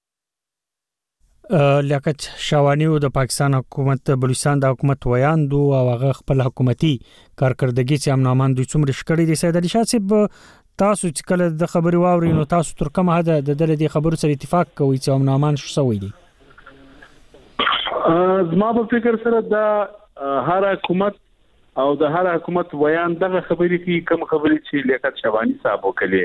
لیاقت شاوانی او د پاکستان حکومت بلوچستان د حکومت ویاندو او هغه خپل حکومتي کارکردګي چې امنامان دوی څومره شکړې دي سید علي شاه صاحب تاسو چې کله د خبري واوري نو تاسو تر کومه حد د دې خبرو سره اتفاق کوئ چې امنامان شو سوي دي زما په فکر سره د هر حکومت او د هر حکومت ویان دغه خبرې کې کم خبرې چې لیاقت شاوانی صاحب وکړي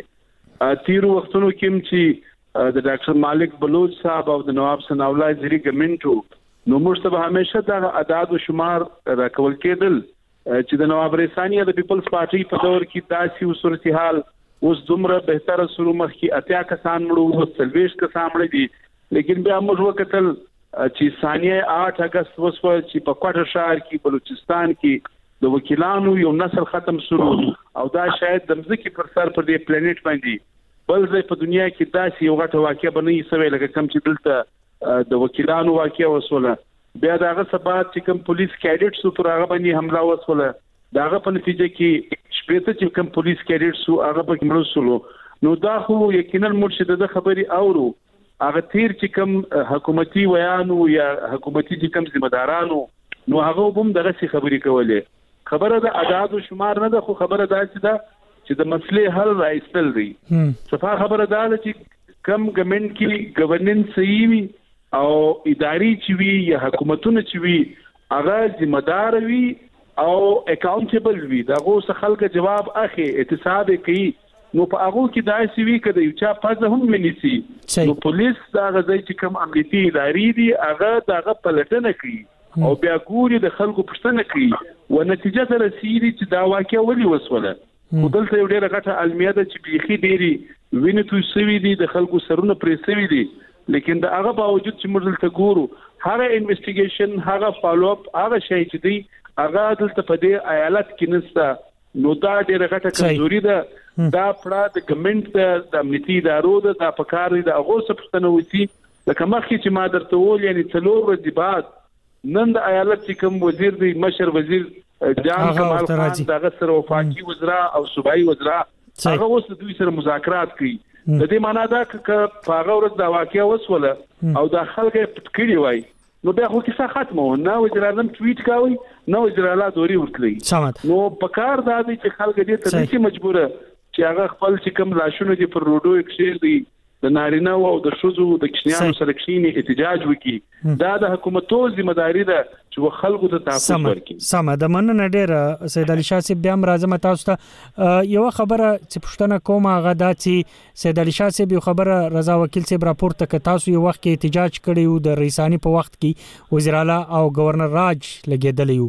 تیر وختونو کې چې د ډاکټر مالک بلوچ صاحب او د نواب ثناء الله زری ګمنټو نو موږ ته همیشه د اعداد او شمار راکول کېدل چې د نواب رسانی د پیپلز پارټي په دور کې داسې صورتحال اوس دومره بهتره سره مخ کې اتیا کسان مړو او 30 کسان مړ دي لیکن بیا موږ وکتل چې ثانیه 8 اگست وسو چې په کوټه شهر کې بلوچستان کې د وکیلانو یو نسل ختم شروع او دا شاید د مځکې پر سر پر دې پلانټ باندې بل ځای په دنیا کې داسې یو غټه واقعه بنئ سوي لکه کوم چې دلته د وکیلانو واقعه وسوله بیا داغه سبات چې کوم پولیس کیډټ سو پر هغه باندې حمله وسوله داغه په نتیجه کې شپږ چې کوم پولیس کیډټ سو هغه په مرسلو نو دا خو یقینا مرشد د خبري اورو هغه تیر چې کوم حکومتي ویانو یا حکومتي چې کوم ذمہدارانو نو هغه هم دغه خبري کولې خبره د اعداد او شمار نه ده خو خبره ده چې د مسلې حل راځل دي صفه خبره ده چې کم ګمنټ کې ګورننس وي او اداري چې وي یا حکومتونه چې وي هغه ذمہدار وي او اکاونټیبل وي دغه څه خلک جواب اخی احتساب کوي نو په هغه کې داسې وی کده یو چا پزه هم منيسي نو پولیس دا غځي چې کوم امنیتي اداري دي هغه دغه پلټنه کوي او بیا ګوري د خلکو پښتنه کوي و نتیجه ته رسیدي چې دا واقعي ولي وسوله خودلته یو ډیره غټه علمیه ده چې بيخي ډيري وینې تو سوي دي د خلکو سرونه پرې سوي دي لیکن دا هغه باوجود چې موږ دلته ګورو هغه انویسټیګیشن هغه فالو اپ هغه شی چې دی هغه دلته په دې ایالت کې نسته نو دا ډیره غټه کمزوري ده دا پړه د ګورنمنت د امنیتي ادارو د پکار دي د هغه څه پښتنه وسی لکه مخکې چې ما درته وول یعنی څلور ورځې بعد نن د ایالت چې کوم وزیر دی مشر وزیر جان کمال خان دغه سره وفاقي وزرا او صوبایي وزرا هغه اوس دوی سره مذاکرات کوي د دې معنی دا چې په هغه ورځ دا واقعیا وسوله او د خلکو پټکړی وای نو بیا خو کیسه ختمه و نه وزیر اعظم ټویټ کاوه نو وزیر اعلی دوري ورتلی نو په کار دا دی چې خلک دې ته نشي مجبوره چې هغه خپل چې کوم لاشونه دي پر روډو اکشیر دي د نارینه او د شوزو د کشنیانو سره کښینی احتجاج وکي دا د حکومتو ذمہداري ده چې خلکو ته تحفظ ورکړي سم د مننه ډیر سید علي شاه صاحب بیا راځم تاسو ته یو خبره چې پښتنه کومه هغه دا چې سید علي شاه صاحب یو خبره رضا وکیل صاحب راپورته ک تاسو یو وخت کې احتجاج کړیو د رئیسانی په وخت کې وزیر اعلی او گورنر راج لګیدلیو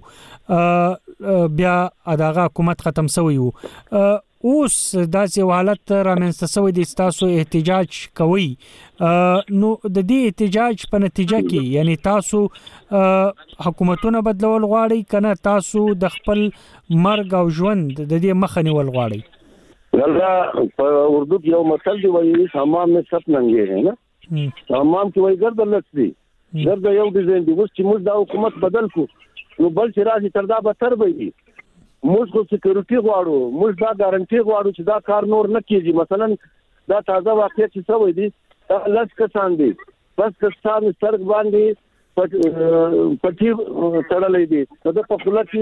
بیا اداغه حکومت ختم شوی وو اوس داسې حالت رامنځته شوی د تاسو احتجاج کوي نو د دې احتجاج په نتیجه کې یعنی تاسو حکومتونه بدلول غواړي کنه تاسو د خپل مرګ او ژوند د دې مخه نیول غواړي ولدا په اردو کې یو مثال دی وایي حمام میں سب ننگے ہیں نا حمام کې وایي ګرد لڅ دی ګرد یو ډیزاین دی اوس چې موږ د حکومت بدل کو نو بل چې راځي تر دا به تر وي موږ کو سکیورټي غواړو موږ دا ګارانټي غواړو چې دا کار نور نه کیږي مثلا دا تازه واقعیت چې څه وایي دي لږ کسان دي بس کسان سرګ باندې پټي تړلې دي دا په خپل کې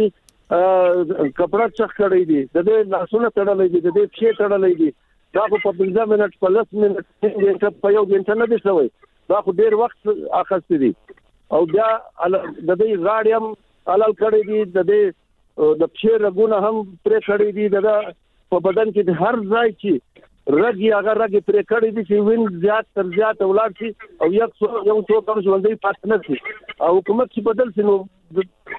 کپڑا چخ کړی دي د دې لاسونه تړلې دي د دې پښې تړلې دي دا په 15 منټ په 10 منټ کې په یو غنټه نه دي شوی دا خو ډیر وخت اخستې دي او بیا د دې غاړم علل کړی دي د دې د پښې رګونه هم پرې کړی دي د په بدن کې هر ځای چې رګي هغه رګي پرې کړی دي چې وین زیات تر زیات اولاد شي او یو څو کم ژوندۍ پاتې نه شي او حکومت چې بدل شي نو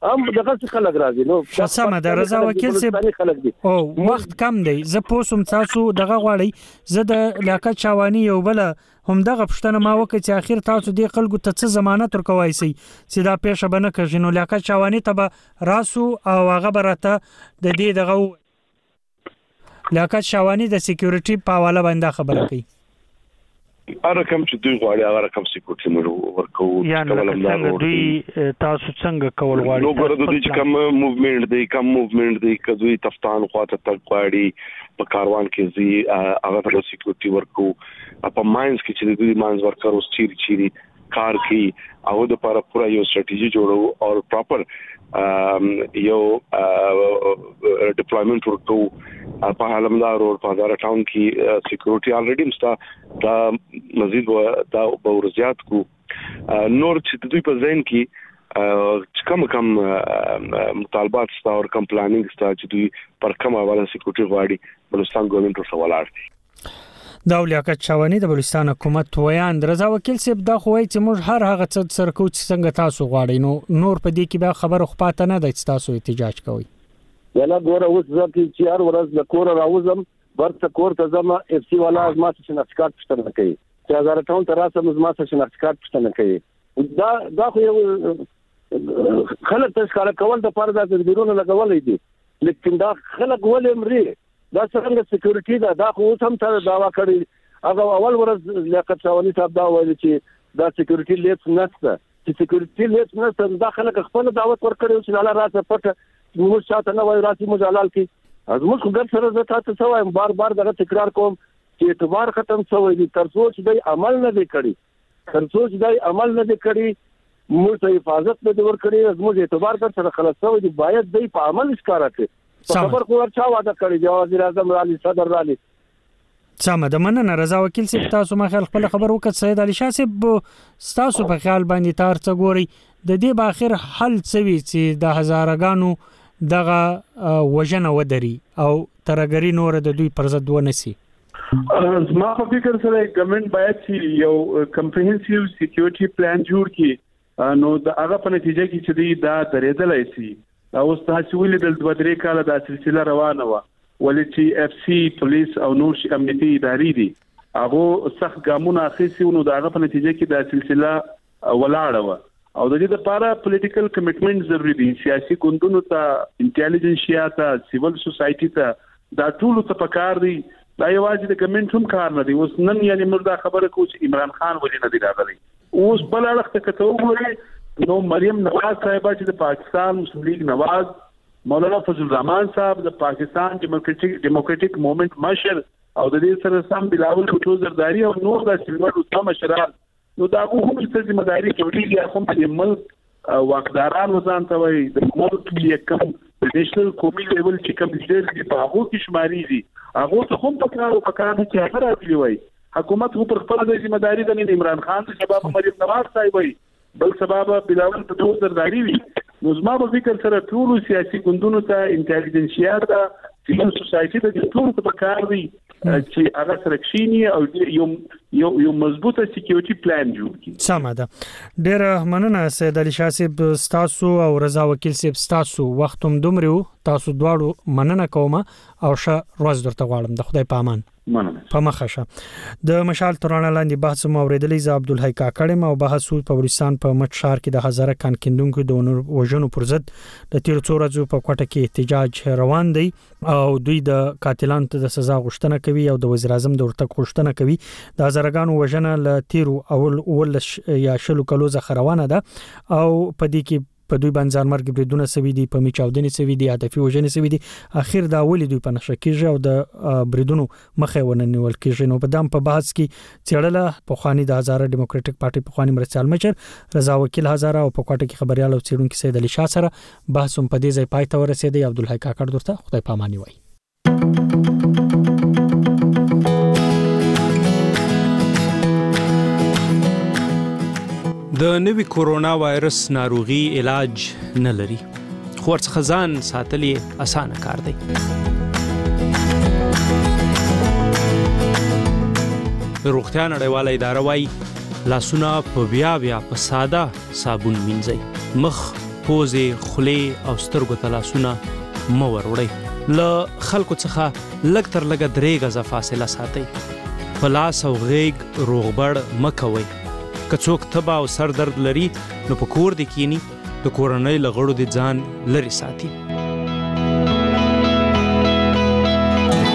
هم دغه څه خلک راځي نو شسمه د رضا وکیل سي او وخت کم دی زه پوسم تاسو دغه غواړي زه د لیاقت شاوانی یو بل هم دغه پښتنه ما وکړه چې اخر تاسو د خلکو ته څه ضمانت ورکوي سي چې دا پیښه بنه کوي نو لیاقت شاوانی ته راسو او هغه برته د دې دغه لیاقت شاوانی د سکیورټي په حواله باندې خبره کوي رقم چې دوی غواړي هغه رقم سکیورټي موږ ورکو څنګه دوی تاسو څنګه کول غواړي نو ګوره دوی چې کم موومېنټ دی که دوی تفتان خواته تک غواړي په کاروان کې زی هغه ته سکیورټي ورکو په ماینز کې چې دوی ماینز ورکر اوس چیرې کار کوي هغه د لپاره پورا یو ستراتیژي جوړو او پراپر یو ډیپلویمنت ورکو په علمدار او په هزار ټاون کې سکیورټي الریډي مستا دا مزید دا ورزيات کو نور چې دوی په ځین کې کم مطالبات ستا او کم پلانینګ ستا چې دوی پر کوم حواله سکیورټي غواړي بلوچستان ګورنمنت سره ولاړ دي دا لیاقت شاوانی د بلوچستان حکومت ویاند رضا وکیل صاحب دا خو وایي چې موږ هر هغه څه سرکو چې څنګه تاسو غواړئ نو نور په دې کې به خبره خو پاته نه ده چې تاسو احتجاج کوئ یلا ګوره اوس ځکه چې هر ورځ د کور راوځم ورته کور ته ځم اف سی والا ما څه شناخت پښتنه کوي چې هزار ټاون ته راسم ما څه شناخت پښتنه کوي دا خو یو خلک تشکاره کول د پاره د تدبیرونو لګولې دي لیکن دا خلک ولې مري دا څنګه سکیورټي دا خو هم ته داوا کړی هغه اول ورځ لیاقت شاوانی صاحب دا وایي چې دا سکیورټي لیپس نشته چې سکیورټي لیپس نشته دا خلک خپل دعوت ورکړي چې الله راځه پټ موږ شاته نه وای راسي موږ حلال کی از موږ ګر سره زه تاسو سوایم بار دغه تکرار کوم چې اعتبار ختم شوی دي تر څو چې دای عمل نه دی کړی موږ ته حفاظت نه ور کړی از موږ اعتبار کر سره خلاص شوی دي باید دای په عمل ښکارا کړي خبر خو ورچا وعده کړی دی وزیر اعظم علي صدر علي سم د مننه رضا وکیل صاحب تاسو ما خپل خبر وکړ سید علي شاه صاحب تاسو په خیال باندې تار څه ګوري د دې باخر حل څوي چې د هزارګانو دغه وجنه ودري او ترګری نور د دوی پر ضد ونسی ما په فکر سره ګورنمنت باید چې یو کمپریهنسیو سکیورټي پلان جوړ کړي نو د هغه په نتیجه کې چې دا درېدلای شي اوس تاسو ولې د 2-3 کال د سلسله روانه و ولې چې اف سی پولیس او نور شي امنیتي ادارې دي هغه سخت ګامونه اخیستي نو دا هغه په نتیجه کې د سلسله ولاړه و او د دې لپاره پولیټیکل کمټمنټ ضروری دي سیاسي ګوندونو ته انټيليجنسیا ته سیول سوسايټي ته دا ټول ته پکار دي دا یوازې د ګورنمنت هم کار نه دی اوس نن یعنی موږ دا خبره کوو چې عمران خان ولې نه دی راغلی اوس بل اړخ ته کته وګورئ نو مریم نواز صاحب چې د پاکستان مسلم لیگ نواز مولانا فضل الرحمن صاحب د پاکستان ډیموکراټیک موومېنټ مشر او د دې سره سم بلاول بھټو زرداری او نور د سیمه د مشران نو دا هم څه ذمہ داری کوي هم د ملک واقداران وزن ته وي د ملک کې کوم نېشنل قومي لیول چې کوم لیډر دی په هغه کې شماري دي هغه ته هم پکار دي چې هغه راځي وي حکومت پر خپل د ذمہ داری د عمران خان د شباب مریم نواز صاحب وي بل سبب بلاول بھټو زرداری وي نو زما په فکر سره ټول سیاسي ګوندونو ته انټيليجنسیا ته سیول سوسايټي ته ټول ته پکار دي چې هغه سره کښینی او یو مضبوطه سکیورټي پلان جوړ کړي سمه ده ډېر مننه سید علي شاه صاحب تاسو او رضا وکیل صاحب تاسو وختم دومره تاسو دواړو مننه کوم او ښه ورځ درته غواړم د خدای په امان په مخه د مشال ترانه لاندې بحث مو اوریدلی ز عبدالحی کاکړم او بحث په بلوچستان په مټ شهر کې د هزاره کان کیندونکو د وژنو پر ضد د تیر څو ورځې په کوټه کې احتجاج روان دی او دوی د قاتلانو ته د سزا غوښتنه کوي او د وزیر اعظم د ورتګ غوښتنه کوي د هزارګانو وژنه ل تیرو اول یا شلو کلو ځخه روانه ده او په دې کې په دوی باندې ځانمرګ بریدونه سوي دي په میچاودنې سوي دي هدفي وژنې سوي دي اخر دا ولې دوی په نشه کېږي او د بریدونو مخه وننول کېږي نو په دام په بحث کې چړله په خواني د هزاره ډیموکراټک پارټي په خواني مرسال مشر رضا وکیل هزاره او په کوټه کې خبريال او چیرونکو سید علي شاه سره بحث هم په دې ځای پای ته ورسېدی عبدالحی کاکړ درته خدای پاماني وای د نوي کورونا وایرس ناروغي علاج نه لري خو څخه ځان ساتل اسانه کار دی روغتیا نړیواله اداره وايي لاسونه په بیا په ساده صابون مینځئ مخ پوزې خولې او سترګو ته لاسونه مه وروړئ. له خلکو څخه لږ تر لږه 3 غزه فاصله ساتئ. په لاس او غیږ روغبړ مه کوئ. که څوک تبه او سر درد لري نو په کور دې کینی، د کورنۍ له غړو دې ځان لرې ساتي.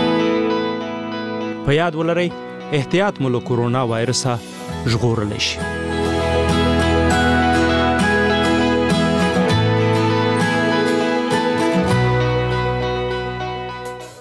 په یاد ولرئ احتیاط مو له کورونا وایرسه ژغورلی شي.